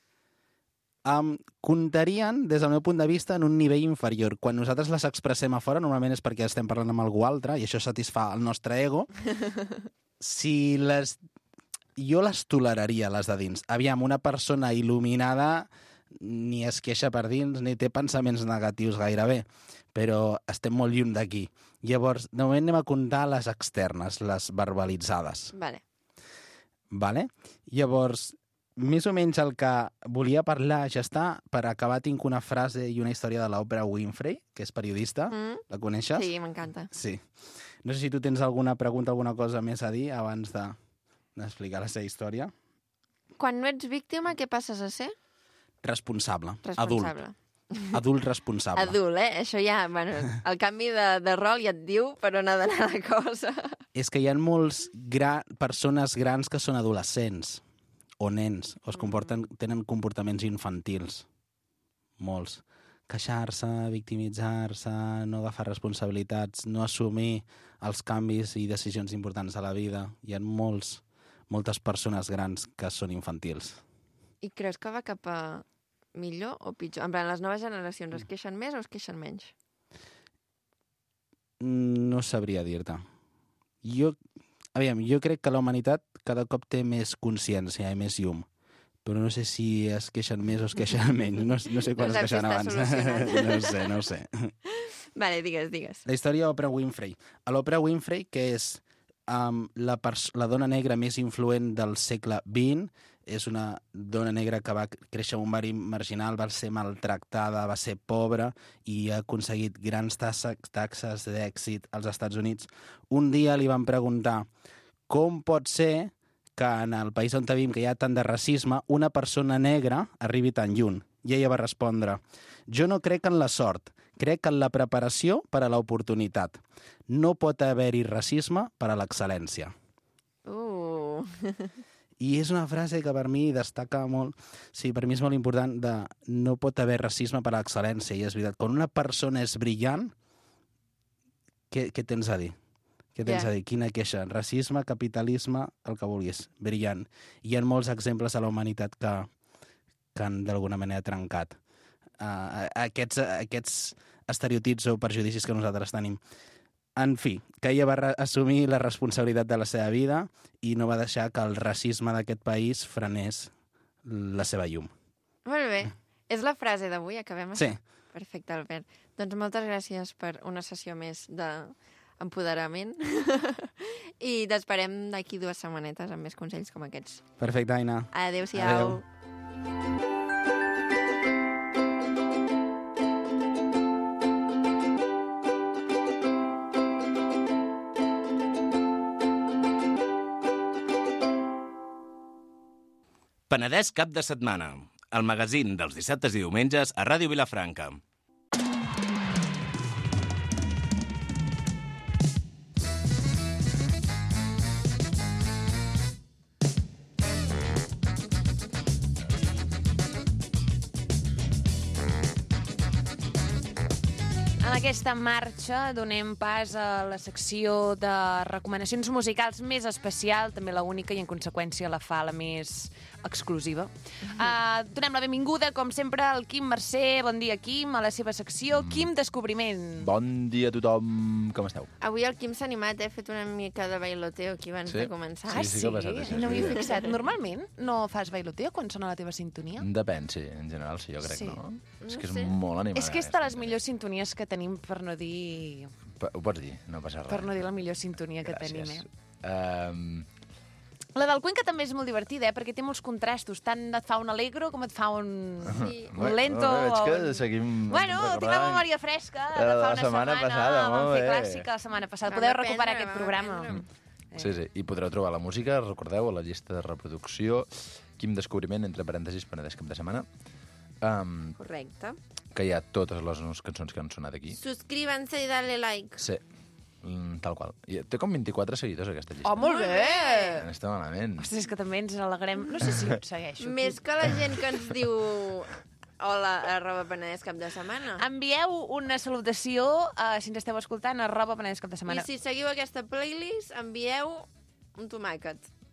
Um, comptarien, des del meu punt de vista, en un nivell inferior. Quan nosaltres les expressem a fora, normalment és perquè estem parlant amb algú altre i això satisfà el nostre ego. Si les... Jo les toleraria, les de dins. Aviam, una persona il·luminada ni es queixa per dins ni té pensaments negatius gairebé, però estem molt lluny d'aquí. Llavors, de moment anem a comptar les externes, les verbalitzades. Vale. Vale? Llavors, més o menys el que volia parlar ja està. Per acabar tinc una frase i una història de l'Oprah Winfrey, que és periodista. Mm. La coneixes? Sí, m'encanta. Sí. No sé si tu tens alguna pregunta, alguna cosa més a dir abans de, d'explicar la seva història. Quan no ets víctima, què passes a ser? Responsable. Responsable. Adult. Adult responsable. Adult, eh? Això ja, bueno, el canvi de, de rol ja et diu per on ha d'anar la cosa. És que hi ha molts gra... persones grans que són adolescents o nens, o es comporten, tenen comportaments infantils. Molts. Queixar-se, victimitzar-se, no agafar responsabilitats, no assumir els canvis i decisions importants de la vida. Hi ha molts, moltes persones grans que són infantils. I creus que va cap a millor o pitjor? En plan, les noves generacions es queixen més o es queixen menys? No sabria dir-te. Jo, aviam, jo crec que la humanitat cada cop té més consciència i més llum. Però no sé si es queixen més o es queixen menys. No, no sé quan No es saps si queixen està abans. solucionat. No ho sé, no ho sé. Vale, digues, digues. La història d'Oprah Winfrey. A l'Oprah Winfrey, que és um, la, la dona negra més influent del segle vint, és una dona negra que va créixer en un barri marginal, va ser maltractada, va ser pobra i ha aconseguit grans taxes, taxes d'èxit als Estats Units. Un dia li van preguntar com pot ser que en el país on vivim, que hi ha tant de racisme, una persona negra arribi tan lluny. I ella va respondre: jo no crec en la sort, crec en la preparació per a l'oportunitat. No pot haver-hi racisme per a l'excel·lència. Uh... I és una frase que per mi destaca molt, sí, per mi és molt important, de no pot haver racisme per a l'excel·lència. I és veritat, quan una persona és brillant, què, què tens a dir? Què tens Yeah. a dir? Quina queixa? Racisme, capitalisme, el que vulguis. Brillant. Hi ha molts exemples a la humanitat que, que han d'alguna manera trencat uh, aquests, aquests estereotips o perjudicis que nosaltres tenim. En fi, que ella va assumir la responsabilitat de la seva vida i no va deixar que el racisme d'aquest país frenés la seva llum. Molt bé. És la frase d'avui, acabem Sí. així? Perfecte, Albert. Doncs moltes gràcies per una sessió més d'empoderament i t'esperem d'aquí dues setmanetes amb més consells com aquests. Perfecte, Aina. Adéu-siau. Adéu. Penedès cap de setmana, el magazín dels dissabtes i diumenges a Ràdio Vilafranca. En aquesta marxa donem pas a la secció de recomanacions musicals més especial, també la única i en conseqüència la fa la més exclusiva. Uh, donem la benvinguda, com sempre, al Quim Mercè. Bon dia, Quim, a la seva secció Quim Descobriment. Bon dia a tothom, com esteu? Avui el Quim s'ha animat, eh? Ha fet una mica de bailoteo aquí abans Sí. de començar. Ah, sí sí? que ha passat això, No sí. m'hi he fixat. Normalment no fas bailoteo quan sona la teva sintonia? Depèn, sí, en general sí, jo crec, Sí. no? És No que és sé. molt animada. És que és de les millors sintonies que tenim, per no dir... P- Ho pots dir, no passa res. Per no dir la millor sintonia que Gràcies. tenim, eh? Um, La del Cuenca també és molt divertida, eh? Perquè té molts contrastos. Tant et fa un alegro com et fa un, Sí. un lento. Veig o que un... seguim Bueno, tinc la recordant. memòria fresca de de la fa una setmana setmana. passada, Vam molt fer bé. clàssica la setmana passada. Vam Podeu aprendre, recuperar vam aquest programa. aprendre. Sí, sí, i podreu trobar la música, recordeu, a la llista de reproducció, Quim Descobriment, entre parèntesis, Penedès cap de setmana, um, Correcte. que hi ha totes les cançons que han sonat aquí. Suscríbanse i dale like. Sí, mm, tal qual. I té com vint-i-quatre seguidors, aquesta llista. Oh, molt bé! No està malament. Ostres, és que també ens alegrem. No sé si et segueixo. Més que la gent que ens diu hola, arroba Penedès cap de setmana. Envieu una salutació, uh, si ens esteu escoltant, arroba Penedès cap de setmana. I si seguiu aquesta playlist, envieu un tomàquet.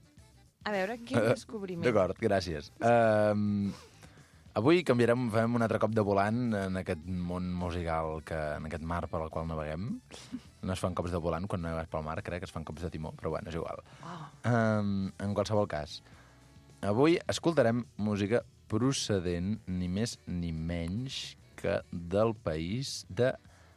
A veure, quin Eh, descobriment. D'acord, gràcies. Um, avui canviarem, farem un altre cop de volant en aquest món musical, que, en aquest mar per al qual naveguem. No es fan cops de volant quan navegues pel mar, crec que es fan cops de timó, però bueno, és igual. Oh. Um, en qualsevol cas, avui escoltarem música procedent ni més ni menys que del país de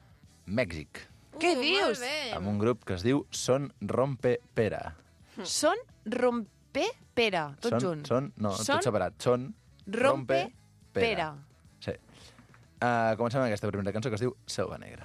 Mèxic, Què Uh, dius? Molt bé. amb un grup que es diu Son Rompe Pera. Són rompe pera, tots són, junts. Són, no, Són tot separat. Són rompe pera. Sí. Uh, comencem amb aquesta primera cançó que es diu Selva Negra.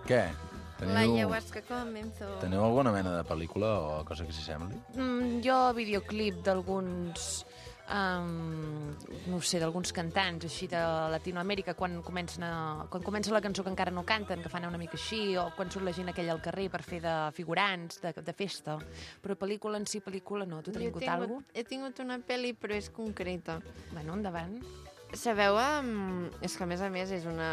Què? La ayahuasca comenzó. Teniu alguna mena de pel·lícula o cosa que s'hi sembli? Mm, jo, videoclip d'alguns... Um, no ho sé, d'alguns cantants així de Latinoamèrica quan comencen a, quan comença la cançó que encara no canten, que fan una mica així, o quan surt la gent aquella al carrer per fer de figurants, de, de festa. Però pel·lícula en si, pel·lícula no. Tu t'has Jo he tingut tingut, alguna cosa? he tingut una pel·li, però és concreta. Bueno, endavant. Sabeu? Um, és que, a més a més, és una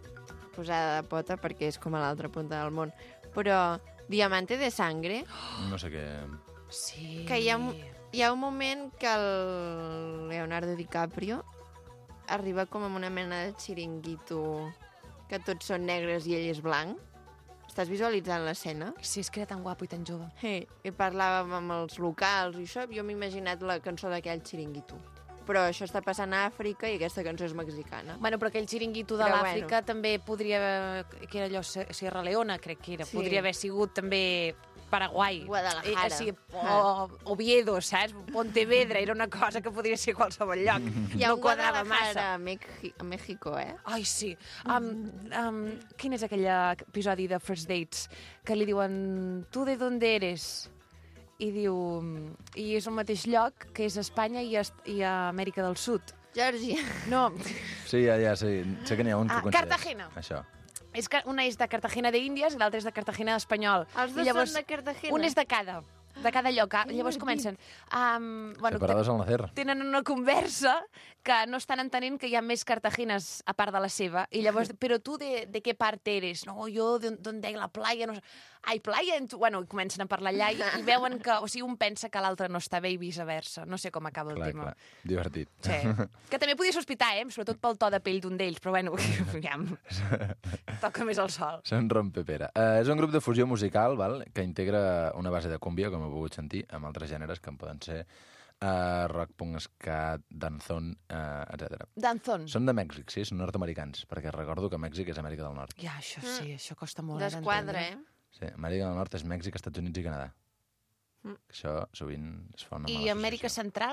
posada de pota perquè és com a l'altra punta del món. Però Diamante de Sangre, No sé què... Sí. que hi ha, un- hi ha un moment que el Leonardo DiCaprio arriba com amb una mena de xiringuito que tots són negres i ell és blanc. Estàs visualitzant l'escena? Sí, és que era tan guapo i tan jove. Sí. I parlàvem amb els locals i això. Jo m'he imaginat la cançó d'aquell xiringuito. Però això està passant a Àfrica i aquesta cançó és mexicana. Bueno, però aquell xiringuito de Però l'Àfrica també podria haver... que era allò, Sierra Leona, crec que era. Sí. Podria haver sigut també Paraguai. Guadalajara. Eh, sí, o Oviedo, saps? Pontevedra, era una cosa que podria ser a qualsevol lloc. Hi ha no un quadrava Guadalajara massa. a, Mexi a México, eh? Ai, sí. Um, um, quin és aquell episodi de First Dates que li diuen tu de dónde eres? I diu... I és el mateix lloc que és a Espanya i a, i a Amèrica del Sud. Geòrgia. No, Sí, ja, ja, sí. Sé que n'hi ha un que Ah, coincideix. Cartagena. Això. és que una és de Cartagena d'Índies i l'altra és de Cartagena d'Espanyol. Els dos I llavors, són de Cartagena. un és de cada, de cada lloc. Ah, llavors comencen... Um, bueno, Separados al nacer. tenen una conversa que no estan entenent que hi ha més Cartagenes a part de la seva. I llavors, però tu de, de què part eres? No, jo d'on de la playa, no sé. Ai, playa? En tu... Bueno, i comencen a parlar allà i, i veuen que... O sigui, un pensa que l'altre no està bé i viceversa. No sé com acaba el Clar, tema. clar. Divertit. Sí. Que també podia sospitar, eh? Sobretot pel to de pell d'un d'ells, però bueno, ja em toca més el sol. Són rompepera. Uh, és un grup de fusió musical, val? Que integra una base de cúmbia, com heu pogut sentir, amb altres gèneres que en poden ser uh, rock, punk, ska, danzón, uh, etcètera. Danzón. Són de Mèxic, sí, són nord-americans, perquè recordo que Mèxic és Amèrica del Nord. Ja, això sí, això costa molt. eh, D'esquadra, d'entendre. eh? Sí, Amèrica del Nord és Mèxic, Estats Units i Canadà. Mm. Això sovint es fa una I mala Amèrica associació. Central?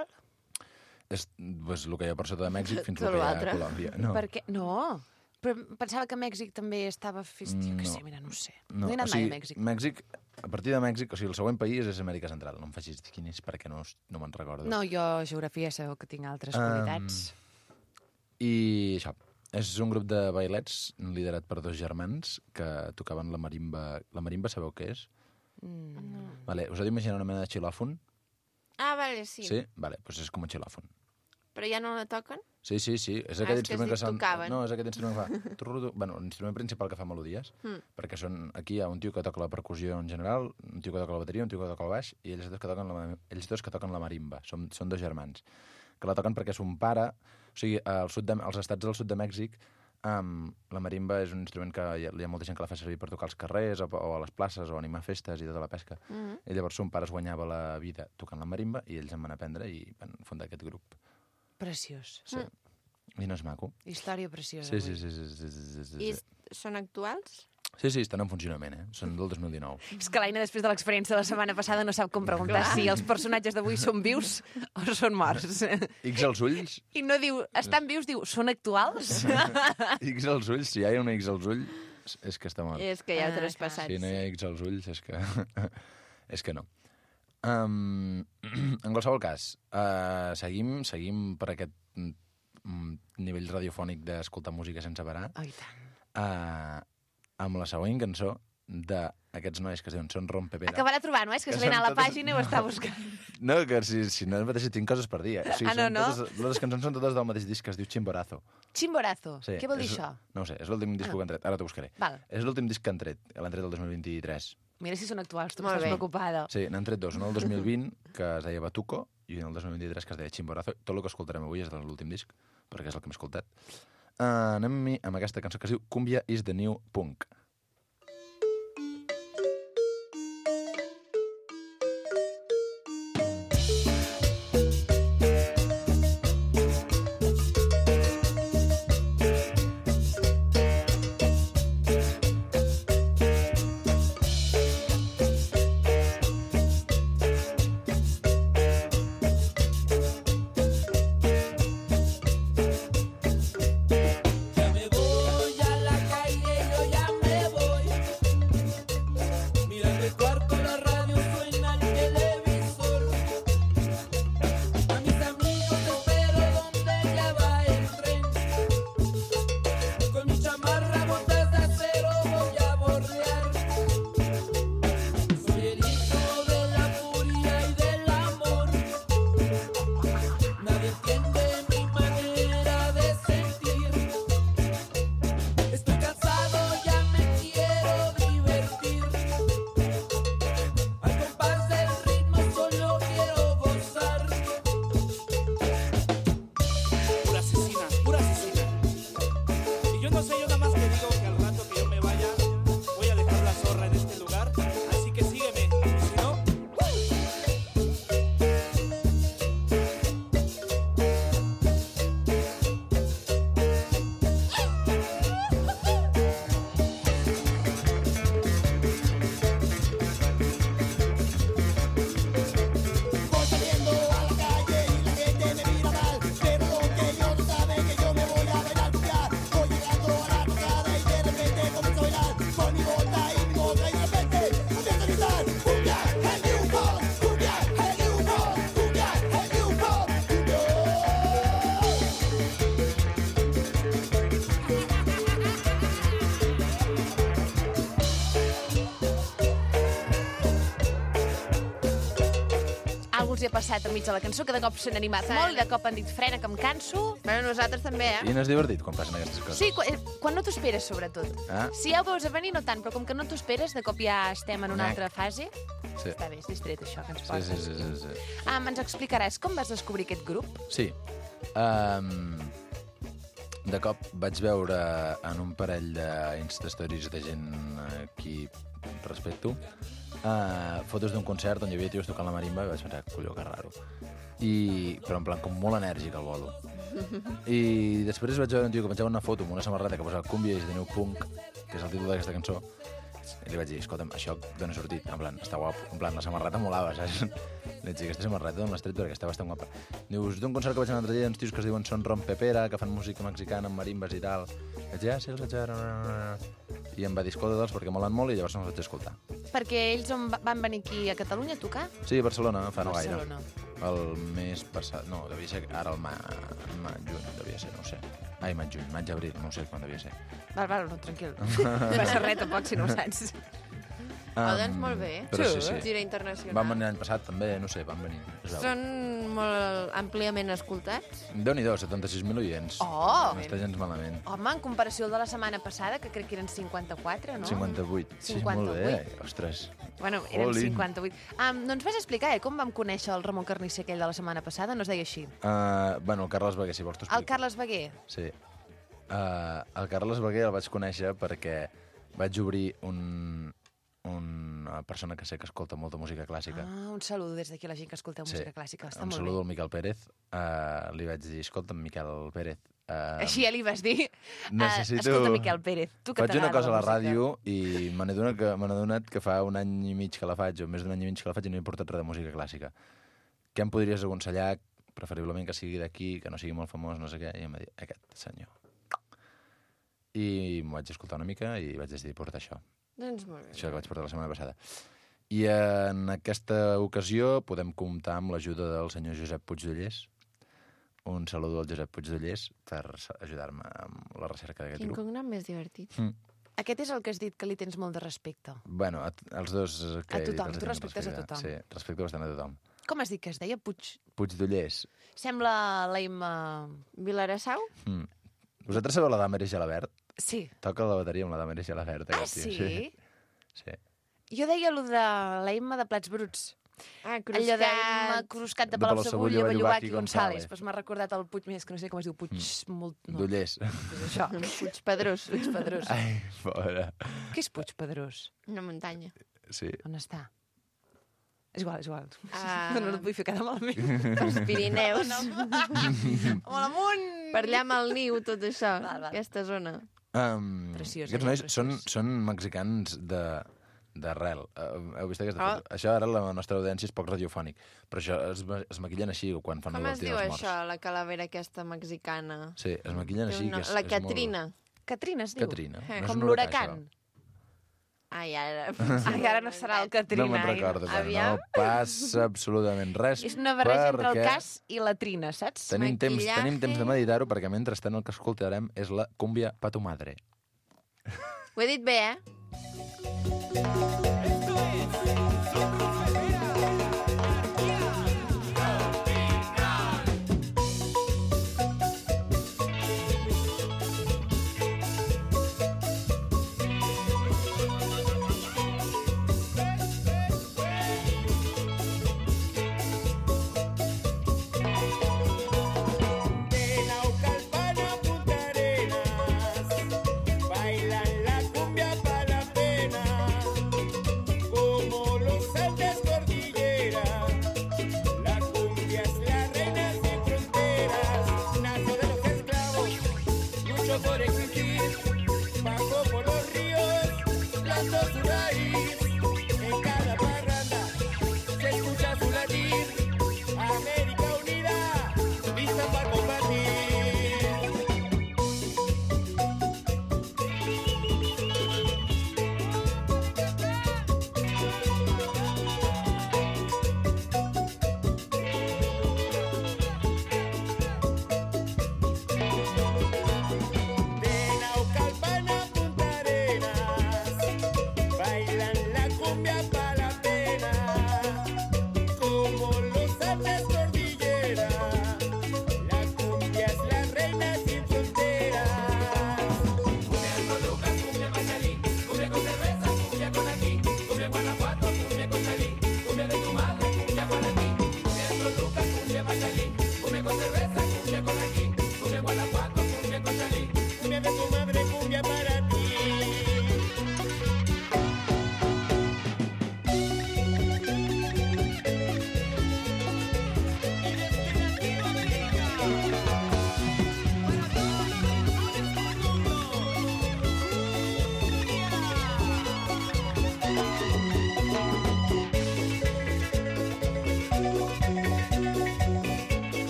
És pues, el que hi ha per sota de Mèxic fins Tot al que hi ha l'altre. a Colòmbia. No, Per què? No. Però pensava que Mèxic també estava... Fest... Jo què No. sé, mira, no ho sé. no. No he anat o sigui, mai a Mèxic. Mèxic, a partir de Mèxic, o sigui, el següent país és Amèrica Central. No em facis dir quin és perquè no, us- no me'n recordo. No, jo geografia sabeu que tinc altres Um, qualitats. I això, és un grup de bailets liderat per dos germans que tocaven la marimba. La marimba sabeu què és? Mm. Vale, us heu d'imaginar una mena de xilòfon? Ah, vale, sí. Sí? Vale, doncs és com un xilòfon. Però ja no la toquen? Sí, sí, sí. És Ah, aquest és que has instrument que, dit s'han... tocaven. No, és aquest instrument que fa... Turrutu. Bueno, l'instrument principal que fa melodies, Mm. perquè són... Aquí hi ha un tio que toca la percussió en general, un tio que toca la bateria, un tio que toca el baix, i ells dos que toquen la, ells dos que toquen la marimba. Són, són dos germans. Que la toquen perquè son pare... O sigui, al sud de, als estats del sud de Mèxic, um, la marimba és un instrument que hi ha, hi ha molta gent que la fa servir per tocar als carrers o, o a les places o animar festes i tota la pesca. Mm -hmm. I llavors son pare es guanyava la vida tocant la marimba i ells en van aprendre i van fundar aquest grup. Preciós. Sí. I no és maco. Història preciosa. Sí, sí, avui. sí. sí, sí, sí, sí, I sí. són actuals? Sí, sí, estan en funcionament, eh? Són del dos mil dinou. És que l'Aina, després de l'experiència de la setmana passada, no sap com preguntar Clar. si els personatges d'avui són vius o són morts. X als ulls, I no diu, estan vius, diu, són actuals? X als ulls, si hi ha una X als ulls, és que està mort. És que ja Ah, ha traspassat. Si no hi ha X als ulls, és que, és que no. Um, en qualsevol cas, uh, seguim, seguim per aquest mm, nivell radiofònic d'escoltar música sense parar, Oh, i tant. uh, amb la següent cançó d'aquests nois que es diuen Son Rompepera. Acabarà trobant-ho, eh? És que Que se l'he anat a la són totes- pàgina i ho està buscant. No, que si, si no mateix tinc coses per dir. Eh? O sigui, Ah, no, són no? Totes, les cançons són totes del mateix disc que es diu Chimborazo. Chimborazo. Sí, Què vol dir és- això? No ho sé, és l'últim disc Ah. que han tret. Ara t'ho buscaré. Val. És l'últim disc que han tret, l'han tret el dos mil vint-i-tres. Mira si són actuals, tu Molt estàs bé. preocupada. Sí, n'han tret dos. Un el dos mil vint, que es deia Batuco, i un el dos mil vint-i-tres, que es deia Chimborazo. Tot el que escoltarem avui és de l'últim disc, perquè és el que hem escoltat. Uh, anem amb aquesta cançó que es diu Cumbia is the New Punk. Ya me voy a la calle, yo ya me us hi ha passat enmig de la cançó, que de cop s'han animat molt i de cop han dit frena, que em canso? Bueno, nosaltres també, eh? I no és divertit quan passen aquestes coses. Sí, quan, quan no t'ho esperes, sobretot. Ah. Si ja ho veus a venir, no tant, però com que no t'ho esperes, de cop ja estem en una Nec. altra fase. Sí. Està bé, és distret, això, que ens Sí, portes. sí, sí, sí, sí. Ah, ens explicaràs com vas descobrir aquest grup? Sí. Um, de cop vaig veure en un parell d'Instastories de gent a qui respecto uh, fotos d'un concert on hi havia tios tocant la marimba i vaig pensar, colló, que raro. I, però en plan, com molt enèrgic el bolo. I després vaig veure un tio que penjava una foto amb una samarreta que posava Cumbia is the new punk, que és el títol d'aquesta cançó, i li vaig dir, escolta'm, això d'on ha sortit? En plan, està guapo. En plan, la samarreta molava, saps? Li vaig dir, aquesta samarreta d'on l'has tret perquè està bastant guapa. Dius, d'un concert que vaig anar l'altre dia, uns tios que es diuen Son Rompepera, que fan música mexicana amb marimbes i tal. Vaig dir, ah, sí, els vaig veure... I em va dir, escolta'ls perquè molen molt, i llavors no els vaig escoltar. Perquè ells on va- van venir aquí a Catalunya a tocar? Sí, a Barcelona, fa no gaire. Barcelona. El mes passat... No, devia ser ara el ma... ma juny, devia ser, no ho sé. Ai, maig, juny, maig, abril, no ho sé quan devia ser. Val, val, no, tranquil. No passa res, tampoc, si no ho saps. Oh, doncs molt bé. Però sí, sí. Gira internacional. Van venir l'any passat, també, no sé, van venir. es veu. Són molt àmpliament escoltats. Déu-n'hi-do, setanta-sis mil oients. Oh! No està gens malament. Home, en comparació al de la setmana passada, que crec que eren cinquanta-quatre, no? cinquanta-vuit. Sí, molt bé. Ostres. Bueno, eren Jolín. cinquanta-vuit. Um, no ens vas explicar, eh, com vam conèixer el Ramon Carnisser aquell de la setmana passada? No es deia així. Uh, bueno, el Carles Baguer, si vols t'ho explico. El Carles Baguer. Sí. Uh, el Carles Baguer el vaig conèixer perquè vaig obrir un, una persona que sé que escolta molta música clàssica. Ah, un saludo des d'aquí a la gent que escolta música clàssica. Està un molt saludo bé. al Miquel Pérez. Uh, li vaig dir, escolta'm, Miquel Pérez. Uh, Així ja li vas dir. necessito... Uh, escolta, Miquel Pérez, tu que faig una t'agrada cosa a la música. ràdio i me n'he adonat que, me n'he adonat que fa un any i mig que la faig, o més d'un any i mig que la faig, i no he portat res de música clàssica. Què em podries aconsellar? Preferiblement que sigui d'aquí, que no sigui molt famós, no sé què. I em va dir, aquest senyor. I m'ho vaig escoltar una mica i vaig decidir portar això. Doncs molt bé. Això que vaig portar la setmana passada. I en aquesta ocasió podem comptar amb l'ajuda del senyor Josep Puigdollers. Un saludo al Josep Puigdollers per ajudar-me amb la recerca d'aquest Quin grup. cognom més divertit. Mm. Aquest és el que has dit que li tens molt de respecte. Bueno, a, els dos... Que A he dit, tothom, els tu tinc respectes a respecte. tothom. Sí, respecto bastant a tothom. Com has dit que es deia? Puig... Puigdollers. Sembla la Imma... Vilarassau? Mm. Vosaltres sabeu la Dàmeres Gelabert? Sí. Toca la bateria amb la Dàmeres Gelabert. Ah, aquest tio. sí? Sí. Jo deia allò de la Imma de Plats Bruts. Ah, Allò d'Imma Cruscat de De Palau Palau-Sebulla, Sebulla, Belluac i Belluac i González. González. Pues m'ha recordat el Puig més, que no sé com es diu, Puig... Molt... No. Dollers. És això. Puig Pedrós. Puig Pedrós. Ai, fora. Què és Puig Pedrós? Una muntanya. Sí. On està? És igual, és igual. Ah. No, no et vull fer quedar malament. Els Pirineus. Molt amunt! Per allà amb el niu, tot això. Val, val. Aquesta zona. Um, Preciós, aquests allò, nois són, preciós. són mexicans de d'arrel. Uh, heu vist aquesta Oh. foto? Això ara la nostra audiència és poc radiofònic, però això es, ma- es maquillen així quan fan Com el es Dia diu dels Morts. això, la calavera aquesta mexicana? Sí, es maquillen Té així. un nom. Que és, La és Catrina. Catrina es Molt... diu. Catrina. Eh, No és Com un huracà, l'huracan. Ai, ara... Ai, ara no serà el això. Catrina. No me'n ai, recordo, però Aviam. no passa absolutament res. És una barreja entre el perquè cas i la trina, saps? Tenim temps, Maquillaje. tenim temps de meditar-ho, perquè mentrestant el que escoltarem és la cúmbia Pa tu madre. Ho he dit bé, eh? De Naucalpan a Punta Arenas, bailan la cumbia pa' la pena, como los Andes cordilleras. La cumbia es la reina sin fronteras, nació de los esclavos, luchó por existir, bajó por los ríos, plantó su raíz. En cada parranda se escucha su latir, América unida, lista para combatir. De Naucalpan a Punta Arenas, bailan la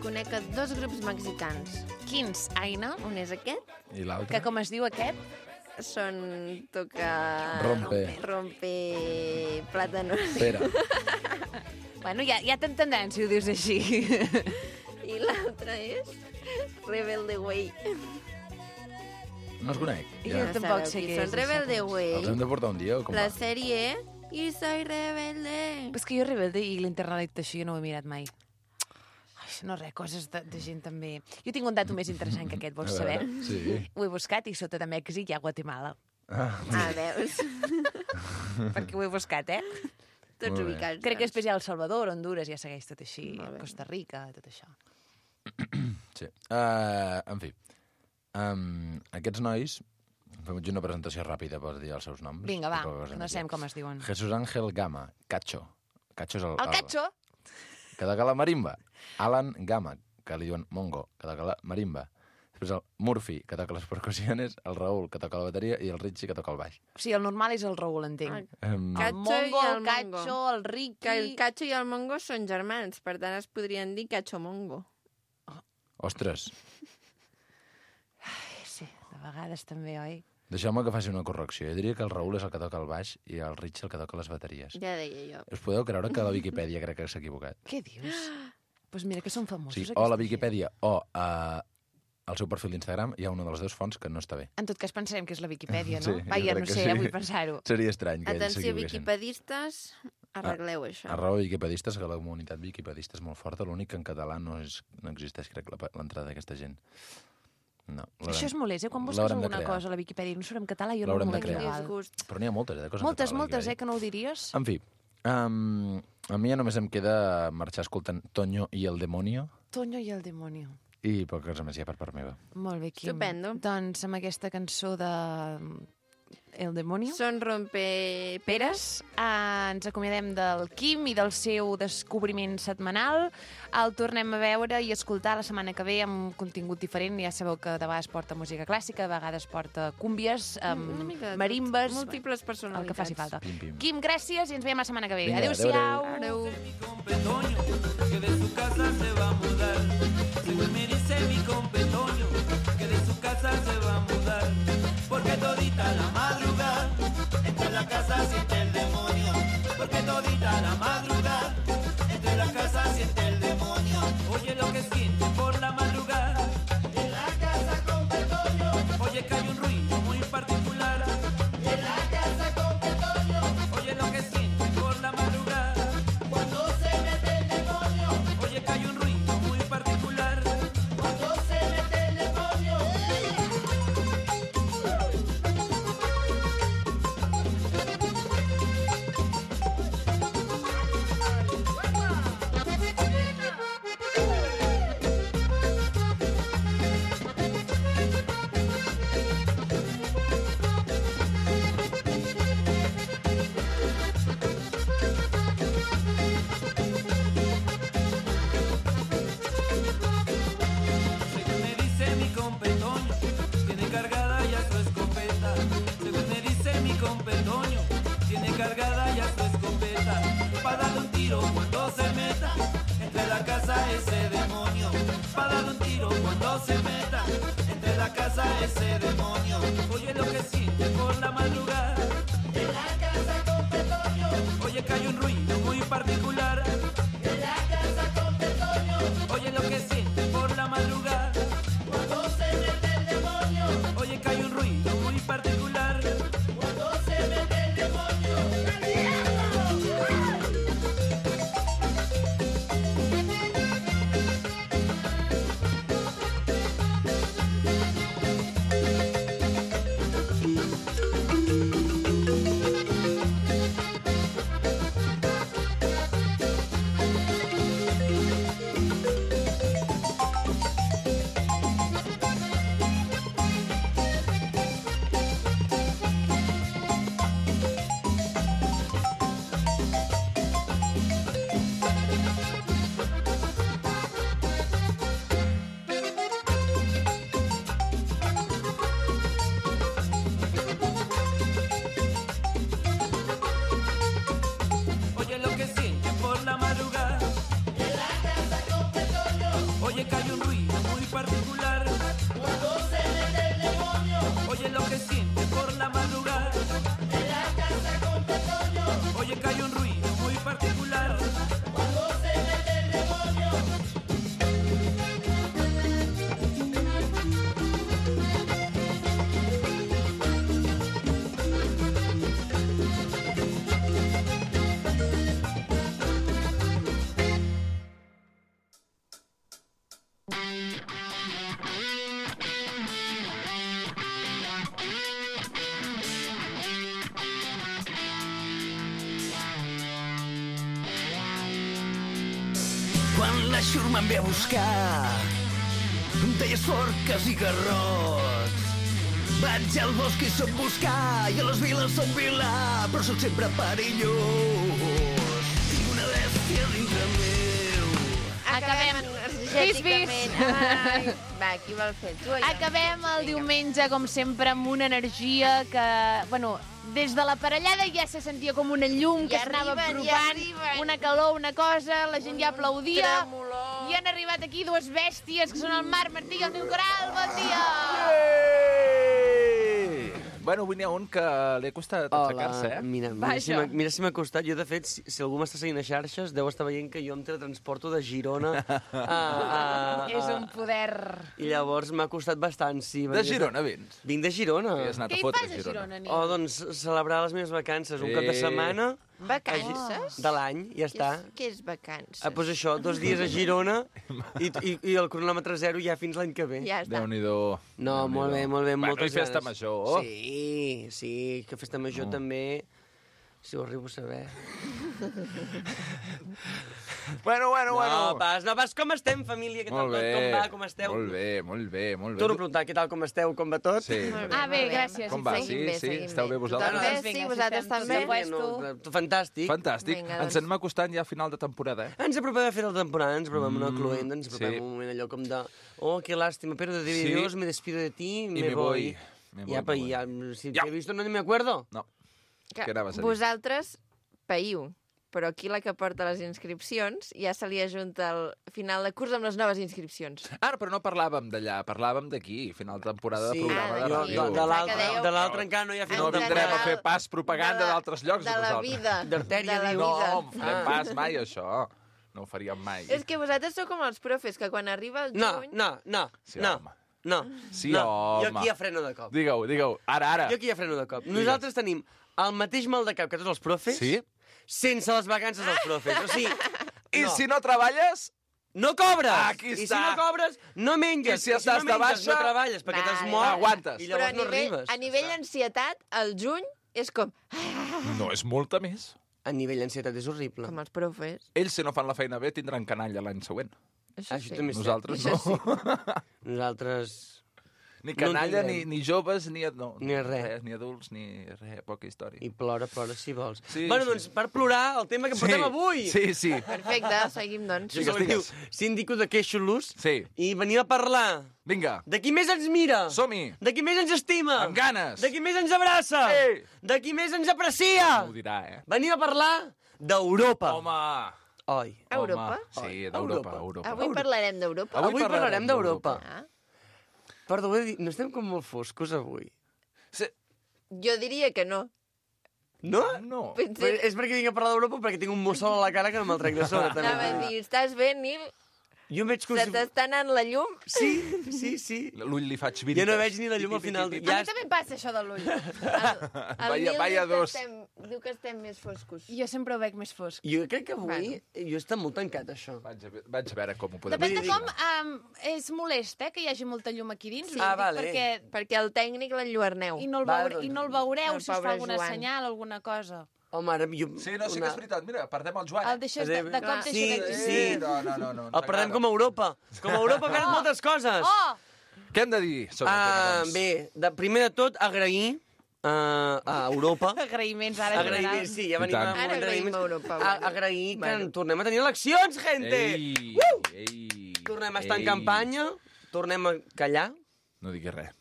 conec a dos grups mexicans. Quins, Aina? Un és aquest, I l'altre? Que com es diu aquest? són toca... Rompe. Rompe plátanos. Pere. Bueno, ja, ja t'entendran si ho dius així. I l'altre és Rebelde Way. No els conec. Jo Ja. tampoc sé qui què són és, Rebelde això. Way. Els hem de portar un dia o com La va? sèrie I soy rebelde. Però és que jo Rebelde i l'internalizzació això jo no ho he mirat mai. Ai, no res, coses de, de gent també... Jo tinc un dato més interessant que aquest, vols A veure, saber? sí. Ho he buscat i sota de Mèxic hi ha Guatemala. Ah, Ah, veus? Perquè ho he buscat, eh? Tots Molt bé. ubicats. Crec que després hi ha El Salvador, Honduras, ja segueix tot així, Molt bé. Costa Rica, tot això. sí. Uh, en fi. Um, aquests nois... Fem una presentació ràpida per dir els seus noms. Vinga, va, I poca cosa no més. sabem com es diuen. Jesús Ángel Gama, Cacho. Cacho és el... El Cacho? Que toca la marimba. Alan Gama, que li diuen Mongo, que toca la marimba. Després el Murphy, que toca les percussiones, el Raúl, que toca la bateria, i el Richie, que toca el baix. O sigui, el normal és el Raül, entenc. Um, Ca- El Cacho i Mongo, el el Mongo. Cacho, el Ricky... Que el Cacho i el Mongo són germans, per tant es podrien dir Cacho Mongo. ostres, Sí, de vegades també, oi? deixeu-me que faci una correcció. Jo diria que el Raúl és el que toca el baix i el Richie el que toca les bateries. Ja deia jo. Us podeu creure que la Viquipèdia crec que s'ha equivocat? Què dius? Doncs pues mira que són famosos. Sí, o aquesta la gent. Viquipèdia o uh, al seu perfil d'Instagram hi ha una de les dues fonts que no està bé. En tot cas pensarem que és la Viquipèdia, no? Sí, jo Vaja, crec no que sé, sí. eh, vull pensar-ho. Seria estrany que ells Atenció, s'equivoquessin. viquipedistes, arregleu això. Arroba viquipedistes, que la comunitat viquipedista és molt forta, l'únic que en català no, és, no existeix, crec, la- l'entrada d'aquesta gent. No, l'haurem- Això és molest, eh? Quan busques l'haurem de alguna crear. cosa a la Viquipèdia i no surt en català, jo no L'haurem m'ho de veig crear. igual. Disgust. Però n'hi ha moltes, eh, de coses Moltes, en català. a la moltes, eh? Viquipèdia. Que no ho diries? En fi, um, a mi ja només em queda marxar escoltant Toño i el Demonio Toño i el demonio. i poca cosa més hi ha per part meva. Molt bé, Quim. Estupendo. Doncs amb aquesta cançó de El demonio... Són rompe peres. Eh, ens acomiadem del Quim i del seu descobriment setmanal. El tornem a veure i escoltar la setmana que ve amb contingut diferent. Ja sabeu que de vegades porta música clàssica, de vegades porta cúmbies, amb Una mica de tot. marimbes, Múltiples el personalitats. que faci falta. Pim, pim. Quim, gràcies i ens veiem la setmana que ve. Vinga, Adéu-siau. Adéu. Toño, que de su casa se va a mudar. Según me dice mi compe Toño, que de su casa se va a mudar. Porque todita la madrugada, entre la casa siente el demonio. Porque todita la madrugada, entre la casa siente el demonio. Oye lo que siente por la madrugada. En la casa compe Toño. Oye que hay un ruido muy particular. En la casa compe Toño. Oye lo que siente por la madrugada. Cuando se mete el demonio. Oye que hay un ruido muy particular. Cuando se mete el demonio. Según me dice mi competoño, tiene cargada ya su escopeta. Según me dice mi competoño, tiene cargada ya su escopeta. Para darle un tiro cuando se meta entre la casa ese demonio. Para darle un tiro cuando se meta entre la casa ese demonio. Oye lo que siente por la madrugada. En la casa competoño. Oye que hay un ruido muy particular. En la casa competoño. Oye lo que siente por la madrugada. Cuando se mete el demonio. Oye que hay un ruido muy particular. Cuando se mete el demonio. L'Aixur me'n ve a buscar. Em deies forques i garrots. Vaig al bosc i soc buscar, i a les viles soc vilà, però sóc sempre perillós. Tinc una bèstia dintre meu. Acabem. Energèticament. Ai, va, qui vol fer? Tu o jo? Acabem el Vinga. diumenge, com sempre, amb una energia que, bueno, des de la parellada ja se sentia com una llum que Ja s'anava arriben, ja apropant, arriben. una calor, una cosa, la gent ja aplaudia. Tremolor. I han arribat aquí dues bèsties, que són el Marc Martí i el Nil Coral. Bon dia! Bueno, avui n'hi ha un que li ha costat aixecar-se, eh? Mira, mira, si m'ha- mira si m'ha costat. Jo, de fet, si, si algú m'està seguint a xarxes, deu estar veient que jo em teletransporto de Girona a... a, a És un poder. I llavors m'ha costat bastant, sí. De Girona vens? Vinc de Girona. Què has anat Què a hi fotre fas a Girona, Nil? Oh, doncs celebrar les meves vacances, un cap de Eh. setmana Vacances? de l'any, ja Què està. és, què és vacances? Ah, doncs això, dos dies a Girona i, i, i el cronòmetre zero ja fins l'any que ve. Ja està. Déu-n'hi-do. No, Déu-n'hi-do. molt bé, molt bé, Bueno, moltes i festa ganes. major. Sí, sí, que festa major Oh. també, si ho arribo a saber. Bueno, bueno, No bueno. pas, no pas, com estem, família? Què tal, Molt bé. com va, com esteu? Molt bé, molt bé, molt bé. Torno a preguntar, què tal, com esteu, com va tot? Sí. Molt bé, Ah, bé, molt gràcies. Com va? Seguim Sí, bé, sí? seguim Esteu bé vosaltres? Tothom bé? Doncs vinga, Sí, si vosaltres estem també? tots no, no, fantàstic. Fantàstic. Vinga, Ens doncs. anem acostant ja a final de temporada, eh? Ens apropem a fer la temporada, ens apropem Mm, una cluenda, ens apropem sí. un moment allò com de oh, qué lástima, pero de Sí. Dios me despido de ti, me, me voy. Me voy, Ya, me pa, voy. ya, si Ya. te he visto no me acuerdo. No. Que Què anaves a dir? vosaltres païu, però aquí la que porta les inscripcions ja se li ajunta el final de curs amb les noves inscripcions. Ara, però no parlàvem d'allà, parlàvem d'aquí, final de temporada Sí, de programa ah, de jo, d'aquí. ràdio. de, de l'altre Que dèieu- de l'altre encara no hi ha No final de vindrem a temporada. fer pas propaganda De la- d'altres llocs, de la nosaltres. vida. D'artèria, de la dius. No, vida. en farem Ah. pas mai, això. No ho faríem mai. És que vosaltres sou com els profes, que quan arriba el No, juny... no, no, Sí, no, home. no. Sí, no. home. Jo aquí ja freno de cop. Digue-ho, digue-ho. Ara, ara. Jo aquí ja freno de cop. Nosaltres tenim el mateix mal de cap que tots els profes, Sí? sense les vacances dels profes. O sigui, I no. si no treballes? No cobres! Aquí I si està. no cobres, no menges. I si estàs no de menges, baixa, no treballes, perquè t'has vale. mort Aguantes. i Però a llavors no nivell, arribes. a nivell ansietat, el juny és com... No és molta més. A nivell d'ansietat és horrible. Com els profes. Ells, si no fan la feina bé, tindran canalla l'any següent. Això Això sí. també és cert. Nosaltres Això no. sí. Nosaltres... Ni No canalla, en ni, tindrem. ni joves, ni, no, Ni res. Ni adults, ni res, poca història. I plora, plora, si vols. Sí, bueno, sí. doncs, per plorar, el tema que portem avui. Sí, sí. Perfecte, seguim, doncs. Jo que diu síndico de queixos Sí. i venim a parlar Vinga, de qui més ens mira, som-hi. de qui més ens estima, Amb ganes. de qui més ens abraça, Ei. de qui més ens aprecia. Ho dirà, eh? Venim a parlar d'Europa. Home! Oi. Europa? Home, sí, Oi, d'Europa, Europa. Europa. Avui parlarem d'Europa. Avui Avui parlarem parlarem d'Europa. Ah. Perdó, ho he dit, no estem com molt foscos avui. Sí. Jo diria que no. No? No. Però és perquè vinc a parlar d'Europa perquè tinc un mussol a la cara que no me'l trec de sobre. també. Anava a dir, estàs bé, Nil? Jo em veig com Se si... t'està anant la llum? Sí, sí, sí. L'ull li faig Ja vintes. no veig ni la llum al final. A Ja mi també em passa això de l'ull. El, el Vaya- Nil vaya diu que dos. Estem, diu que estem més foscos. Jo sempre ho veig més fosc. Jo crec que avui... Bueno. Jo està molt tancat, això. Vaig a, vaig a veure com ho podem Depèn de dir. com um, és molest, eh, que hi hagi molta llum aquí dins. Sí. Ho Ah, dic vale. Perquè... Perquè el tècnic l'enlluerneu. I no el, Va, veure, doncs. I no el veureu El si us fa pobre alguna Joan. senyal, alguna cosa. Home, ara jo... Sí, no, sí que és veritat. Mira, perdem el Joan. El deixes de, de cop Sí, deixa d'existir. sí. No, no, no. no ens El perdem agrada. com a Europa. Com a Europa perd moltes coses. Oh! Què hem de dir sobre el tema, Ah, doncs? bé, de, primer de tot, agrair uh, a Europa. Agraïments ara Agrair, general. sí, ja I venim tant. amb Ara agraïm agraïments. a Europa, A, bueno. agrair que Bueno. tornem a tenir eleccions, gente! Ei, Uh! ei, Tornem a estar en ei. campanya, tornem a callar No diguis res.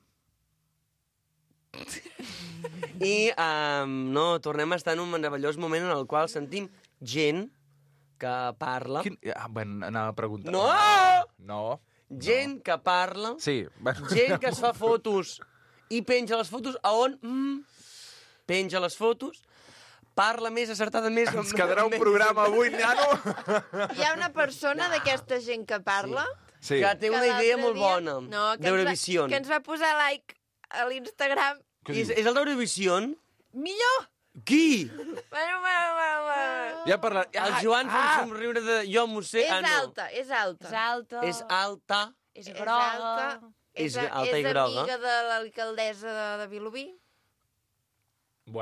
i um, no, tornem a estar en un meravellós moment en el qual sentim gent que parla. Quin... Ah, bueno, anava a preguntar. No! No. Gent que parla. Sí, bueno. Gent que es fa fotos i penja les fotos a on? Mm, penja les fotos, parla més acertada més... Ens quedarà un programa avui, nano. Hi ha una persona d'aquesta gent que parla... Sí. Que té una que idea l'altre molt dia- bona no, que ens va- d'Eurovisió. Que ens va posar like a l'Instagram. I és, és el d'Eurovisió? Millor! Qui? Bueno, bueno, bueno, bueno. Ja parla... El Joan fa un somriure de... Jo m'ho sé. És ah, no. alta, és alta. És alta. És alta. És És groga. alta. És a- alta i és groga. amiga de l'alcaldessa de, de Vilobí. Bueno.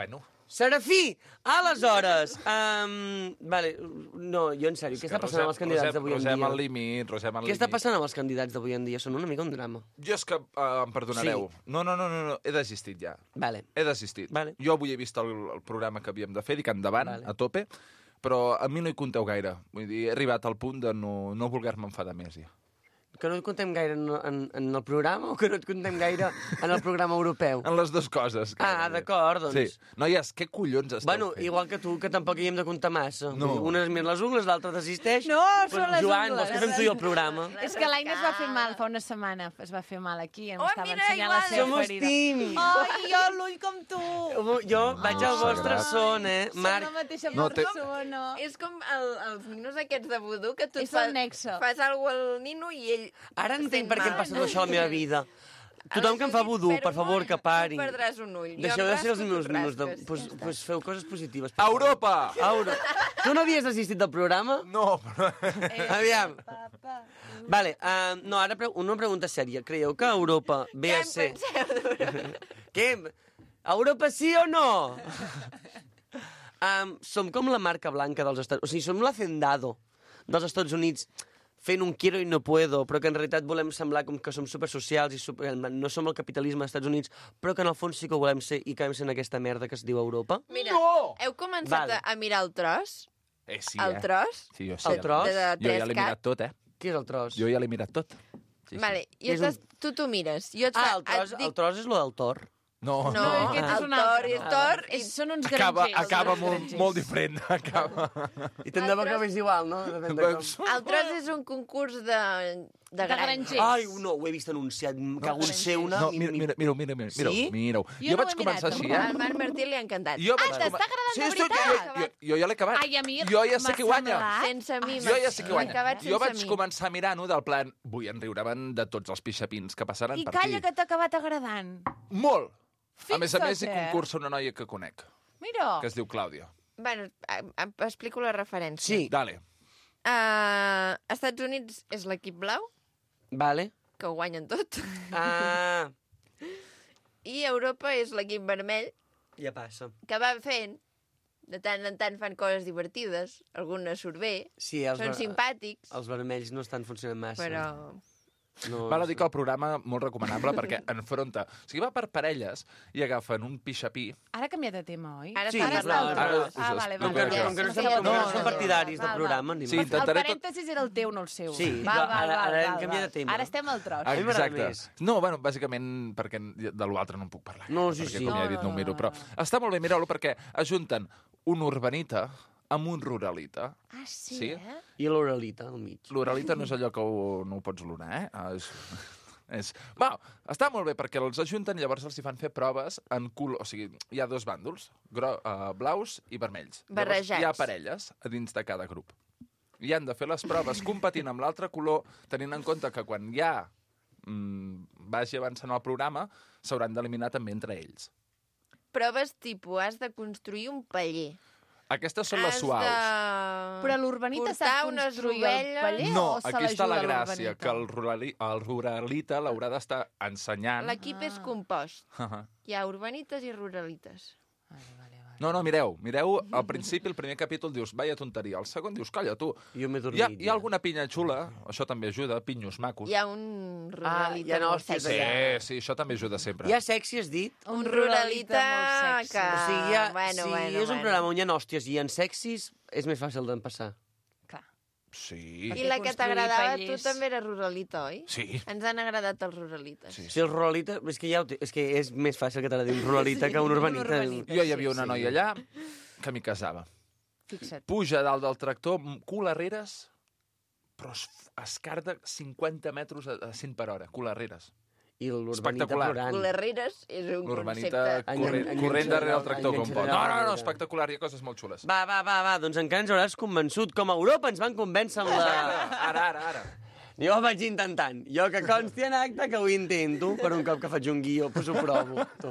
Serafí, aleshores... Um, vale, no, jo en sèrio, què està passant amb els candidats d'avui en dia? Rosem al límit, rosem al límit. Què està passant amb els candidats d'avui en dia? Són una mica un drama. Jo és que, uh, em perdonareu. Sí. No, no, no, no, no, he desistit ja. Vale. He desistit. Vale. Jo avui he vist el, el programa que havíem de fer, dic endavant, Vale. a tope, però a mi no hi compteu gaire. Vull dir, he arribat al punt de no, no voler-me enfadar més, ja. Que no et contem gaire en, en, en el programa o que no et contem gaire en el programa europeu? En les dues coses. Ah, d'acord, doncs. Sí. Noies, què collons esteu Bueno, fent? igual que tu, que tampoc hi hem de comptar massa. No. Una es mira les ungles, l'altra desisteix. No, Pues, són les Joan, ungles. vols que fem tu i el programa? És que l'Aina es va fer mal fa una setmana. Es va fer mal aquí. Em Oh, estava mira, ensenyant la igual. seva Somos ferida. team. Ai, jo l'ull com tu. Jo vaig al vostre sagrat. son, eh, Som Marc. la mateixa No, té- persona. És com el, els ninos aquests de vudú, que tu És et el nexo. fas alguna cosa al nino i ell... Ara entenc sent per què em mal. passa tot això a la meva vida. Tothom que em fa vudú, per favor, que pari. Tu perdràs un ull. Jo Deixeu em de ser els rasco, meus tu ninos. De... rasques. Pues, Ja està. pues feu coses positives. Europa! Euro. Tu no havies desistit del programa? No, però... Aviam. Vale, uh, no, ara pre una pregunta sèria. Creieu que Europa ve Què a en ser... penseu? Què? Europa sí o no? Um, som com la marca blanca dels Estats... O sigui, som l'hacendado dels Estats Units fent un quiero i no puedo, però que en realitat volem semblar com que som supersocials i super... no som el capitalisme dels Estats Units, però que en el fons sí que ho volem ser i acabem sent aquesta merda que es diu Europa? Mira, No! heu començat Vale. a, a mirar el tros? Eh, sí, El eh? tros? Sí, jo sí. El tros? De, de Jo ja l'he tres mirat tot, eh? Què és el tros? Jo ja l'he mirat tot. Sí, sí. Vale, i És un- estàs, tu t'ho mires. Jo et Ah, fa, el tros, et dic... el tros és lo del tor. No, No, no. aquest és el un tor altre. és tor i... És, són uns Acaba, grangers. acaba uns molt, grangers. molt diferent. Acaba. I tant de bo El que tros- és igual, no? Depèn de com. El tros és un concurs de, de, De grans. grangers. Ai, no, ho he vist anunciat. Cago en ser una... No, mira, mira, mira, mira, mira, mira, Sí? mira. Jo Jo no vaig ho he començar mirat, així, tampoc. eh? Al Marc Martí li ha encantat. Jo vaig Ah, t'està comen- agradant de estic- veritat? Jo, jo, jo ja l'he acabat. Ai, a mi jo ja sé m'ha qui guanya. semblat. Sense mi. Jo ja sé qui m'ha guanya. acabat Jo vaig sense mi. començar a mirar-ho del plan... Vull enriure'm de tots els pixapins que passaran I per calla aquí. que t'ha acabat agradant. Molt! A més a més, hi Fixa't, eh? concursa una noia que conec, Mira. que es diu Clàudia. Bueno, a- a- explico la referència. Sí, Dale. Uh, Estats Units és l'equip blau, vale. que ho guanyen tot. Ah, I Europa és l'equip vermell, ja passa. que va fent, de tant en tant fan coses divertides, algunes surt bé, Sí, els, són ver- simpàtics, els vermells no estan funcionant massa. però... No, Val a dir que el programa molt recomanable perquè enfronta... O sigui, va per parelles i agafen un pixapí... Ara ha canviat de tema, oi? Ara Sí, està ara parlant està- del ara tros. us Ah, vale, explico vale. això. com que no, estem, No, com que no no, som no. partidaris Val, del val. programa, ni Sí, mal. El intentaré... com- parèntesis era el teu, no el seu. Sí, val, jo- val, ara- val, ara hem val, canviat val. de tema. Ara estem al tros. mi m'agrada Exacte. més. No, bueno, bàsicament perquè de l'altre no en puc parlar. No, sí, perquè, sí. com ja he No, dit, no no, ho miro. no, Però no. està molt bé, mireu-lo, perquè ajunten un urbanita amb un ruralita. Ah, sí, Sí? eh? I l'oralita al mig. L'oralita no és allò que ho, no ho pots lunar, eh? Ah, És, és... Va, està molt bé, perquè els ajunten i llavors els hi fan fer proves en color... O sigui, hi ha dos bàndols, gro, uh, blaus i vermells. Llavors, Barrejats. hi ha parelles a dins de cada grup. I han de fer les proves competint amb l'altre color, tenint en compte que quan ja mm, vagi avançant el programa, s'hauran d'eliminar també entre ells. Proves tipus, has de construir un paller. Aquestes són les Has suaus. de... Però l'urbanita portar sap unes construir el ovelles. paller No, o se aquí està la l'ajuda gràcia, l'urbanita? que el, rurali, el ruralita l'haurà d'estar ensenyant. L'equip és compost. Ah. Hi ha urbanites i ruralites. Vale, vale, vale. No, no, mireu, mireu, al principi, el primer capítol, dius, vaya tonteria. El segon dius, calla, tu. Jo m'he Hi ha, dormit. hi ha alguna pinya xula, això també ajuda, pinyos macos. Hi ha un ruralita hi ha molt hòsties Sí, allà. sí, això també ajuda sempre. Hi ha sexy, has dit? Un ruralita molt sexy. que... O sigui, hi ha, bueno, si bueno, és un bueno. programa on hi ha hòsties i en sexis, és més fàcil d'empassar. Clar. Sí. I la que construir t'agradava, tu pallers. també era ruralita, oi? Sí. Ens han agradat els ruralites. Sí. Si el ruralita... És que, ja ho té, és, que és més fàcil que t'agradi un ruralita que un urbanita. urbanita. Jo hi havia una sí. noia allà que m'hi casava. Fixa't. Puja dalt del tractor, colarreres, però es, es carda cinquanta metres a, a cent per hora, colarreres. I l'urbanita Espectacular. plorant. Colarreres és un L'urbanita concepte... corrent, Engan- corrent darrere el enganxarà- tractor com pot. No, enganxarà no, no, darrere. espectacular, hi ha coses molt xules. Va, va, va, va, doncs encara ens hauràs convençut. Com a Europa ens van convèncer amb la... Ara, ara, ara. Jo ho vaig intentant. Jo que consti en acte que ho intento, per un cop que faig un guió, pues ho provo. Tu.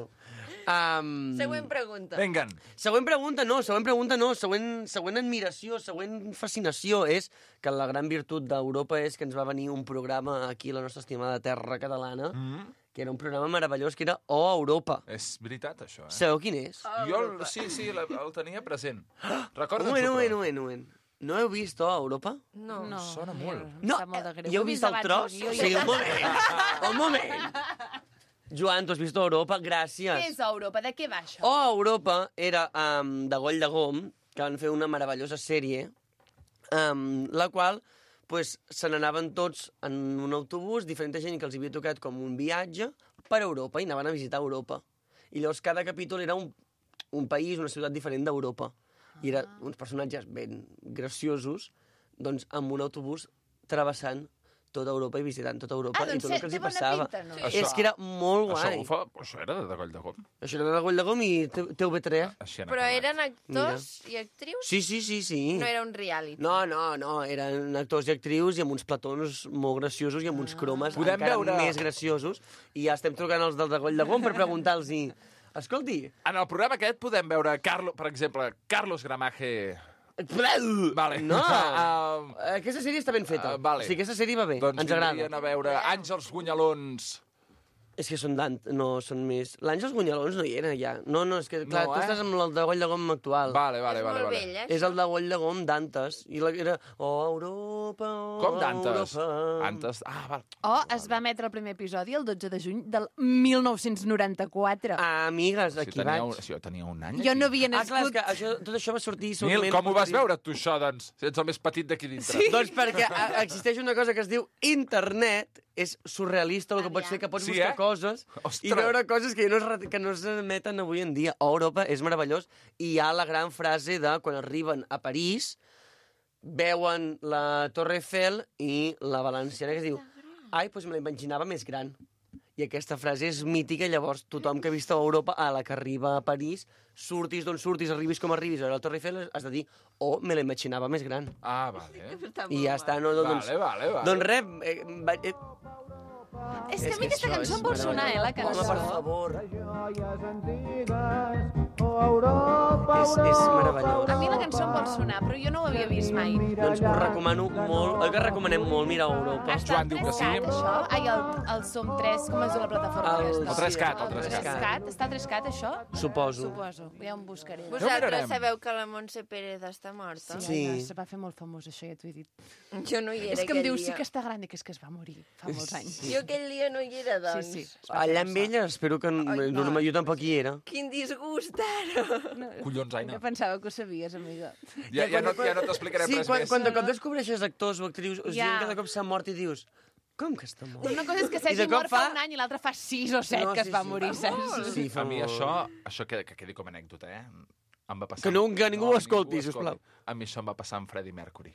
Um... Següent pregunta. Venguen. Següent pregunta no, següent pregunta no, següent, següent admiració, següent fascinació és que la gran virtut d'Europa és que ens va venir un programa aquí a la nostra estimada terra catalana Mm. que era un programa meravellós, que era Oh, Europa. És veritat, això, eh? Sabeu quin és? Jo, el, sí, sí, el, el tenia present. Recorda'ns-ho, Un moment, un moment, però. un moment, un moment. No heu vist Oh, Europa? No. No, Sona molt. em No, sap molt de greu. ja Ho heu he vist el abans tros? del guió O i- sigui, un moment, un moment. Joan, tu has vist Europa? Gràcies. Què és Europa? De què va això? Oh, Europa era um, de Goll de Gom, que van fer una meravellosa sèrie, um, la qual pues, se n'anaven tots en un autobús, diferent gent que els havia tocat com un viatge per Europa, i anaven a visitar Europa. I llavors cada capítol era un, un país, una ciutat diferent d'Europa. I eren uns personatges ben graciosos, doncs amb un autobús travessant tota Europa i visitant tota Europa. Ah, I doncs tot el que els té hi bona passava. pinta, no? Això- És que era molt Això, guai. ho fa, això era de Coll de Gom. Això era de Goll de Gom i T V tres. Així han Però acabat. eren actors i actrius? Sí, sí, sí, sí. No era un reality. No, no, no, eren actors i actrius i amb uns platons molt graciosos i amb uns cromes Podem encara veure- més graciosos. I ja estem trucant els del de Goll de Gom per preguntar-los. Escolti... En el programa aquest podem veure, Carlo, per exemple, Carlos Gramaje... Vale. No, Um, aquesta sèrie està ben feta. Uh, vale. O sigui, aquesta sèrie va bé, doncs ens agrada. vindrien a veure Àngels Gunyalons. És que són d'ant... No, són més... L'Àngels Gunyalons no hi era, ja. No, no, és que, clar, No, tu eh? estàs amb el de Goll de Gom actual. Vale, vale, És vale. molt vale. vell, eh? És el de Goll de Gom d'antes. I la, era... Oh, Europa, oh, Com d'antes? Europa. Antes... Ah, val. Oh, es va emetre el primer episodi el dotze de juny del mil nou-cents noranta-quatre. Ah, amigues, Si aquí tenia, vaig. un, si jo tenia un any Jo aquí. no havia Ah, clar, és nascut. que això, tot això va sortir... Nil, segurament com ho vas posterior. veure, tu, això, doncs? Si ets el més petit d'aquí dintre. Sí. Doncs perquè a, existeix una cosa que es diu internet, és surrealista el que pot ser, que pots Sí, buscar eh? coses Ostres. i veure coses que no es, re- que no s'emeten avui en dia. A Europa és meravellós i hi ha la gran frase de quan arriben a París, veuen la Torre Eiffel i la valenciana que es diu ai, doncs me la imaginava més gran. I aquesta frase és mítica, i llavors tothom que ha vist a Europa, a la que arriba a París, surtis d'on surtis, arribis com arribis a la Torre Eiffel, has de dir, oh, me la imaginava més gran. Ah, vale. Està I molt ja està, no, no, doncs... Vale, vale, vale. Doncs res, eh, va, eh, És que a mi és aquesta això cançó és em vol sonar, eh, la meravellós. Home, per cançó. favor. És, és meravellós. A mi la cançó em vol sonar, però jo no ho havia vist mai. Doncs us recomano molt, oi que recomanem molt mirar Europa? Està Joan diu que sí. Trescat, això? Ai, el, el Som tres, com es diu la plataforma El- aquesta? El Trescat, el El Trescat. Trescat. Està Trescat, això? Suposo. Suposo. Ja em buscaré. Vosaltres mirarem. sabeu que la Montse Pérez està morta? Sí. Ai, no, se va fer molt famós, això ja t'ho he dit. Jo no hi era És que em aquell diu, dia. sí que està gran, i que és que es va morir fa molts anys. Jo aquell dia no hi era, doncs. Sí, sí. es va Allà fer amb ella, espero que... Ai, no, no, jo tampoc hi era. Quin disgust, ara! No, Collons, jo Aina. pensava que ho sabies, amiga. Ja, ja no, ja no t'explicaré Sí, res quan, més. quan de cop descobreixes actors o actrius, o Ja. gent que de cop s'ha mort i dius, com que està mort? Una cosa és que I de s'hagi cop mort fa fa- un any i l'altra fa sis o set No, que sí, es va sí. morir, saps? Sí, fa A mi molt. això, això que, que quedi com a anècdota, eh? Em va passar... Que no- que ningú ho escolti, ningú ho sisplau. A mi això em va passar amb Freddie Mercury.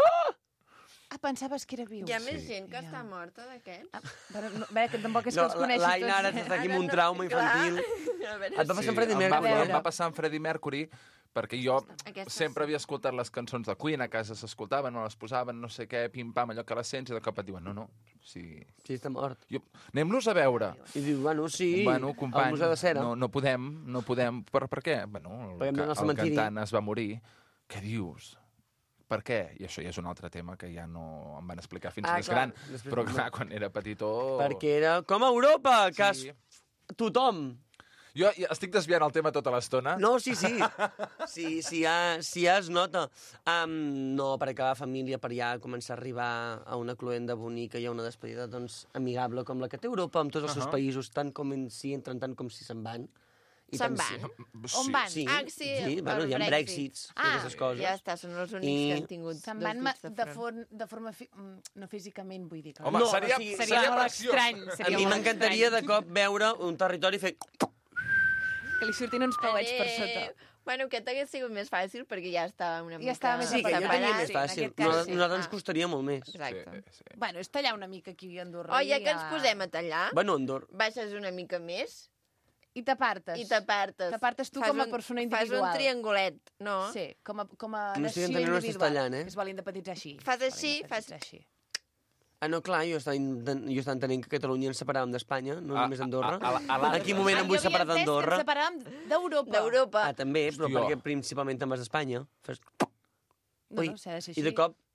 Ah, pensaves que era viu. Hi ha més Sí. gent que Ja. està morta d'aquests? Ah, però, no, a veure, que tampoc és que No, els coneixi l'Aina ara tots. està aquí amb un trauma infantil. A veure, Et va passar amb Freddie em va, Mercury? em va passar amb Freddie Mercury perquè jo Aquesta sempre havia escoltat les cançons de Queen, a casa s'escoltaven, no les posaven, no sé què, pim-pam, allò que les sents, i de cop et diuen, no, no, sí... Sí, està mort. Jo, anem-los a veure. I diu, bueno, sí, Bueno, company, al Museu de Cera. no, no podem, no podem... Per, per què? Bueno, el, Perquè hem d'anar al ca- el cementiri. cantant es va morir. Què dius? Per què? I això ja és un altre tema que ja no em van explicar fins Ah, més clar, gran. després- Però clar, quan era petitó... Perquè era com a Europa, que Sí. es... tothom... Jo ja estic desviant el tema tota l'estona. No, sí, sí. Sí, sí, ja, sí, ja es nota. Um, no, per acabar família, per ja començar a arribar a una cluenda bonica i a una despedida doncs, amigable com la que té Europa amb tots els seus Ahà. països, tant com en si entren, tant com si se'n van. I Se'n tant van? si- On van? Sí, Ah, sí, sí per bueno, hi ha Brexit. Brexits, Ah, aquestes coses. Ja està, són els únics I- que han tingut Se'n dos van ma- dits de de, front. for, de forma... Fi, mm, no físicament, vull dir. Que Home, No, seria, o sigui, seria, seria molt preciós. estrany. A Seria mi molt m'encantaria de estrany. cop veure un territori fer... Que li surtin uns pauets per Eh, sota. Bueno, aquest hagués sigut més fàcil perquè ja estava una mica... Ja estava més Sí, que jo separat, tenia més sí, en fàcil. aquest cas Nos- sí. Nosaltres ens Ah. costaria molt més. Exacte. Sí, sí. Bueno, és tallar una mica aquí a Andorra. Oh, ja i que ens a- posem a tallar, Bueno, Andorra. baixes una mica més I t'apartes. i t'apartes. T'apartes tu Fas com a un- persona Fas individual. un triangulet, no? Sí, com a, com a No estic nació entenent on estàs individual. tallant, eh? Es vol independentitzar així. Fas Es vol així, independentitzar fas- així. Ah, no, clar, jo estava, intent- jo estava entenent que Catalunya ens separàvem d'Espanya, no A- només d'Andorra. a- a- a l'altre- En quin moment em vull separar d'Andorra. d'Andorra? Ens separàvem d'Europa. D'Europa. Ah, també, però Hòstia. perquè principalment te'n vas a Espanya. Fes... No, Ui, no, s'ha de ser I de així. cop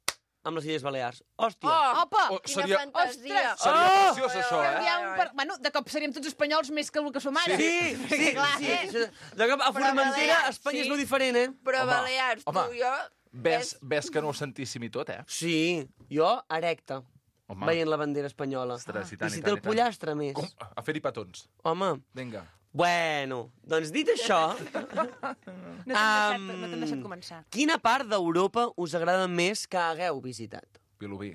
amb les Illes Balears. Hòstia! Oh, Opa! Oh, quina seria- fantasia! Ostres! Seria Oh! preciós, això, eh? Canviar un per... Bueno, de cop seríem tots espanyols més que el que som ara. Sí, sí, clar, sí. eh? Això- De cop, a Però Formentera, Balears, Espanya sí. és molt diferent, eh? Però Home, Balears, home. tu i jo... Ves, ves que no ho sentíssim i tot, eh? Sí, jo erecte, Home. veient la bandera espanyola. Ostres, i I tant, si i té tant, el i tant. pollastre més. Com? A fer-hi petons. Home, Vinga. bueno, doncs dit això, No t'han deixat, Am, no t'han deixat començar. quina part d'Europa us agrada més que hagueu visitat? Vilobí.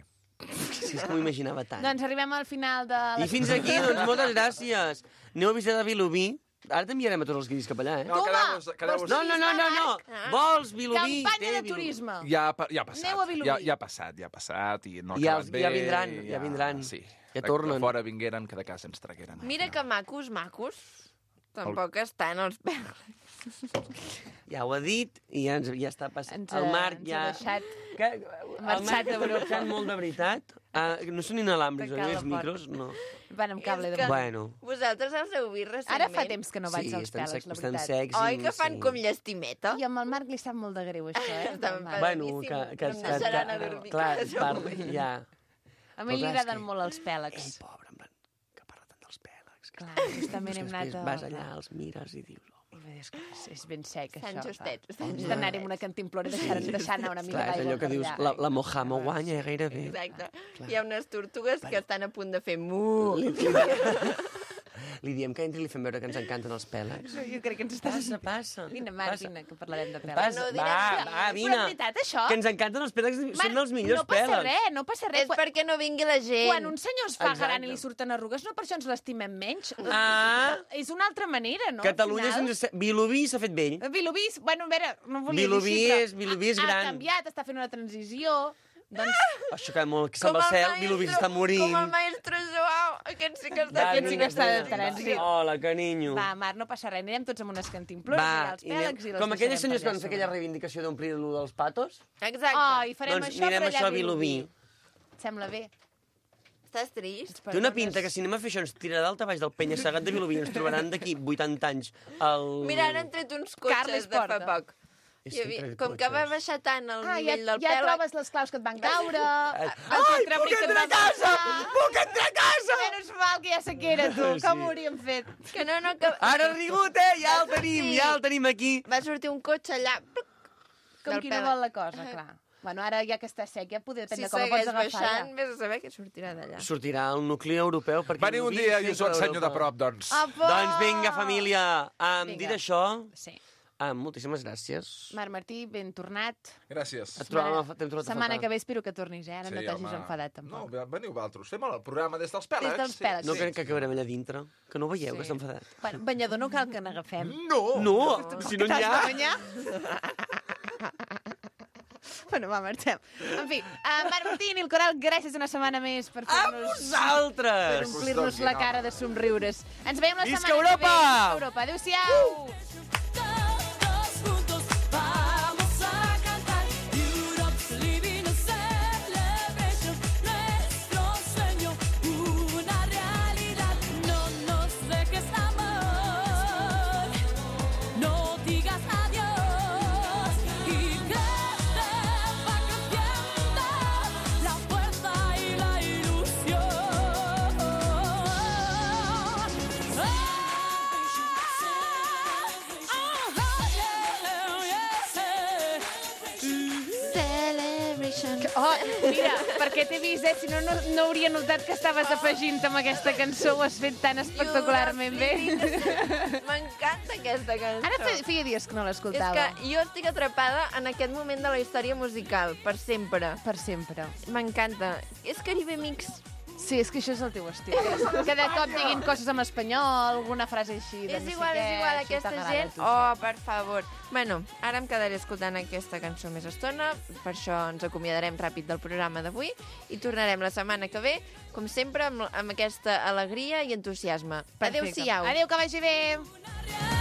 Si és que m'ho imaginava tant. Doncs arribem al final de... I fins aquí, doncs moltes gràcies. Aneu a visitar Vilobí. Ara t'enviarem a tots els guiris cap allà, eh? No, Toma! quedeu-vos... quedeu-vos... No, no, no, no, no. Vols Vilobí? Campanya Té de Vilobí. turisme. Ja, ha pa- ja ha passat. Aneu a Vilobí. Ja, ja ha passat, ja ha passat. I no ha Ja acabat els- bé. ja vindran, ja i vindran. Sí. Ja De- tornen. De fora vingueren, que de casa ens tragueren. Mira que macos, macos. Tampoc estan els pèls. Ja ho ha dit i ja, ens, ja està passant. Ens, El ha- Marc ens ja... ha deixat... Que, el marxat Marc està d'Europa. marxant molt de veritat. Uh, no són inalàmbrics, Tancar oi, la els porta. micros? No. Van amb cable És de... que- Bueno. Vosaltres els heu vist recentment? Ara fa temps que no vaig Sí, als estan pèlegs, secs, la estan veritat. secs. Oi i- que fan sí. com llestimeta? I amb el Marc li sap molt de greu, això, eh? Estan Al Marc. Bueno, Boníssim. que... que, Em que, deixaran que, a dormir, clar, que això par, ho veig. ja. A mi li Però clar, és agraden que- molt els pèlegs. Ei, pobre, en plan, que parla tant dels pèlegs. Que Clar, justament hem anat a... vas allà, els mires i dius... Oh, I és, que és- és ben sec, Estan això. justets, clar. estan Hem d'anar-hi amb una cantimplora i deixar, deixar anar una mica clar, és d'aigua allò que per dius, allà. la, la mojama guanya eh, gairebé. Exacte. Hi ha unes tortugues que estan a punt de fer mu. Li, li, diem, li diem que entri i li fem veure que ens encanten els pèlegs. Jo crec que ens estàs... Passa, passa. Vine, Marc, Passa. vine, que parlarem de pèlegs. Passa, No direm va, que- va, Però vine. és veritat, això? Que ens encanten els pèlegs, Marc, són els millors no passa pèlegs. res, no passa res. És perquè no vingui la gent. Quan un senyor es fa Exacte. gran i li surten arrugues, no per això ens l'estimem menys. Ah. És una altra manera, no? al Catalunya final? sense... Vilobí s'ha fet vell. Vilobí, bueno, a veure, no volia Vilobí dir així, és- Vilobí és ha, gran. Ha canviat, està fent una transició. Doncs, Això que molt que se'n va al cel, Vilobí s'està morint. Com el maestre Joao. Aquest sí que està Va, Aquest sí que està de vine, transició. va. Hola, carinyo. va, Marc, no passa res, anirem tots amb unes cantimplores, Va, allà als i anem- pèlegs i les com aquelles deixarem senyors que per van allà fer aquella sobre. reivindicació d'omplir-lo dels patos. Exacte. Oh, i farem Doncs això, anirem però allà això a a Vilobí. Vilobí. Sembla bé. Estàs trist? Té una pinta que si anem a fer això ens tirarà dalt a baix del penya-segat de Vilobí i ens trobaran d'aquí vuitanta anys. El... Mira, ara han tret uns cotxes Carles de fa Porta. poc. És Hi havia, sempre com que va cotxes. baixar tant el Ah, ja, nivell del ja pèl... trobes les claus que et van caure, el Ai, contrabric puc que et entrar va a casa! passar. Puc entrar a casa! Menys mal que ja sé que era tu, Sí. com ho hauríem fet? Que no, no, que... Ara ha rigut, eh? Ja el tenim, Sí. ja el tenim aquí. Va sortir un cotxe allà... Com del qui no pèl. vol la cosa, clar. Bueno, ara ja que està sec, ja podem Si depèn de com ho pots segueix agafar. baixant, Ja. vés a saber què sortirà d'allà. Sortirà el nucli europeu perquè... Veniu un Vilobí dia i és us ho centre ensenyo de d'Europa. prop, doncs. Apa! Doncs vinga, família. Um, Vinga. dit això, Sí. um, moltíssimes gràcies. Marc Martí, ben tornat. Gràcies. Et trobàvem, t'hem trobat a Setmana faltar. que ve espero que tornis, eh? Ara no t'hagis home. enfadat, No, tampoc. ve- veniu vosaltres. Fem el programa des dels pèlegs. Des dels pèlegs. No crec que acabarem allà dintre. Que no ho veieu, Sí. que està enfadat. Bueno, banyador no cal que n'agafem. No! No, si no n'hi T'has ha... de banyar? Bueno, va, marxem. En fi, uh, Marc Martí i Nil Coral, gràcies una setmana més per A fer-nos... Per vosaltres! omplir-nos la cara de somriures. Ens veiem la Visca setmana Europa! que ve. Visca Europa! Adéu-siau! Todos juntos vamos a cantar. Europe's living a celebration. Nuestro sueño, una realidad. No nos dejes, amor. No digas adiós. Y crece, va creciendo la fuerza y la ilusión. Celebration. Oh, mira, perquè t'he vist, eh? Si no, no, no hauria notat que estaves afegint amb aquesta cançó. Ho has fet tan espectacularment bé. M'encanta aquesta cançó. Ara fe- feia dies que no És l'escoltava. que jo estic atrapada en aquest moment de la història musical, per sempre. Per sempre. M'encanta. És Caribe Mix. Sí, és que això és el teu estil. Que de cop diguin coses en espanyol, alguna frase així. de És no sé igual, què, és igual, això aquesta t'agrada a gent... tu, Oh, per favor. Bueno, ara em quedaré escoltant aquesta cançó més estona, per això ens acomiadarem ràpid del programa d'avui i tornarem la setmana que ve, com sempre, amb, amb aquesta alegria i entusiasme. Perfecte. Adéu-siau. Adéu, que vagi bé. Una realidad.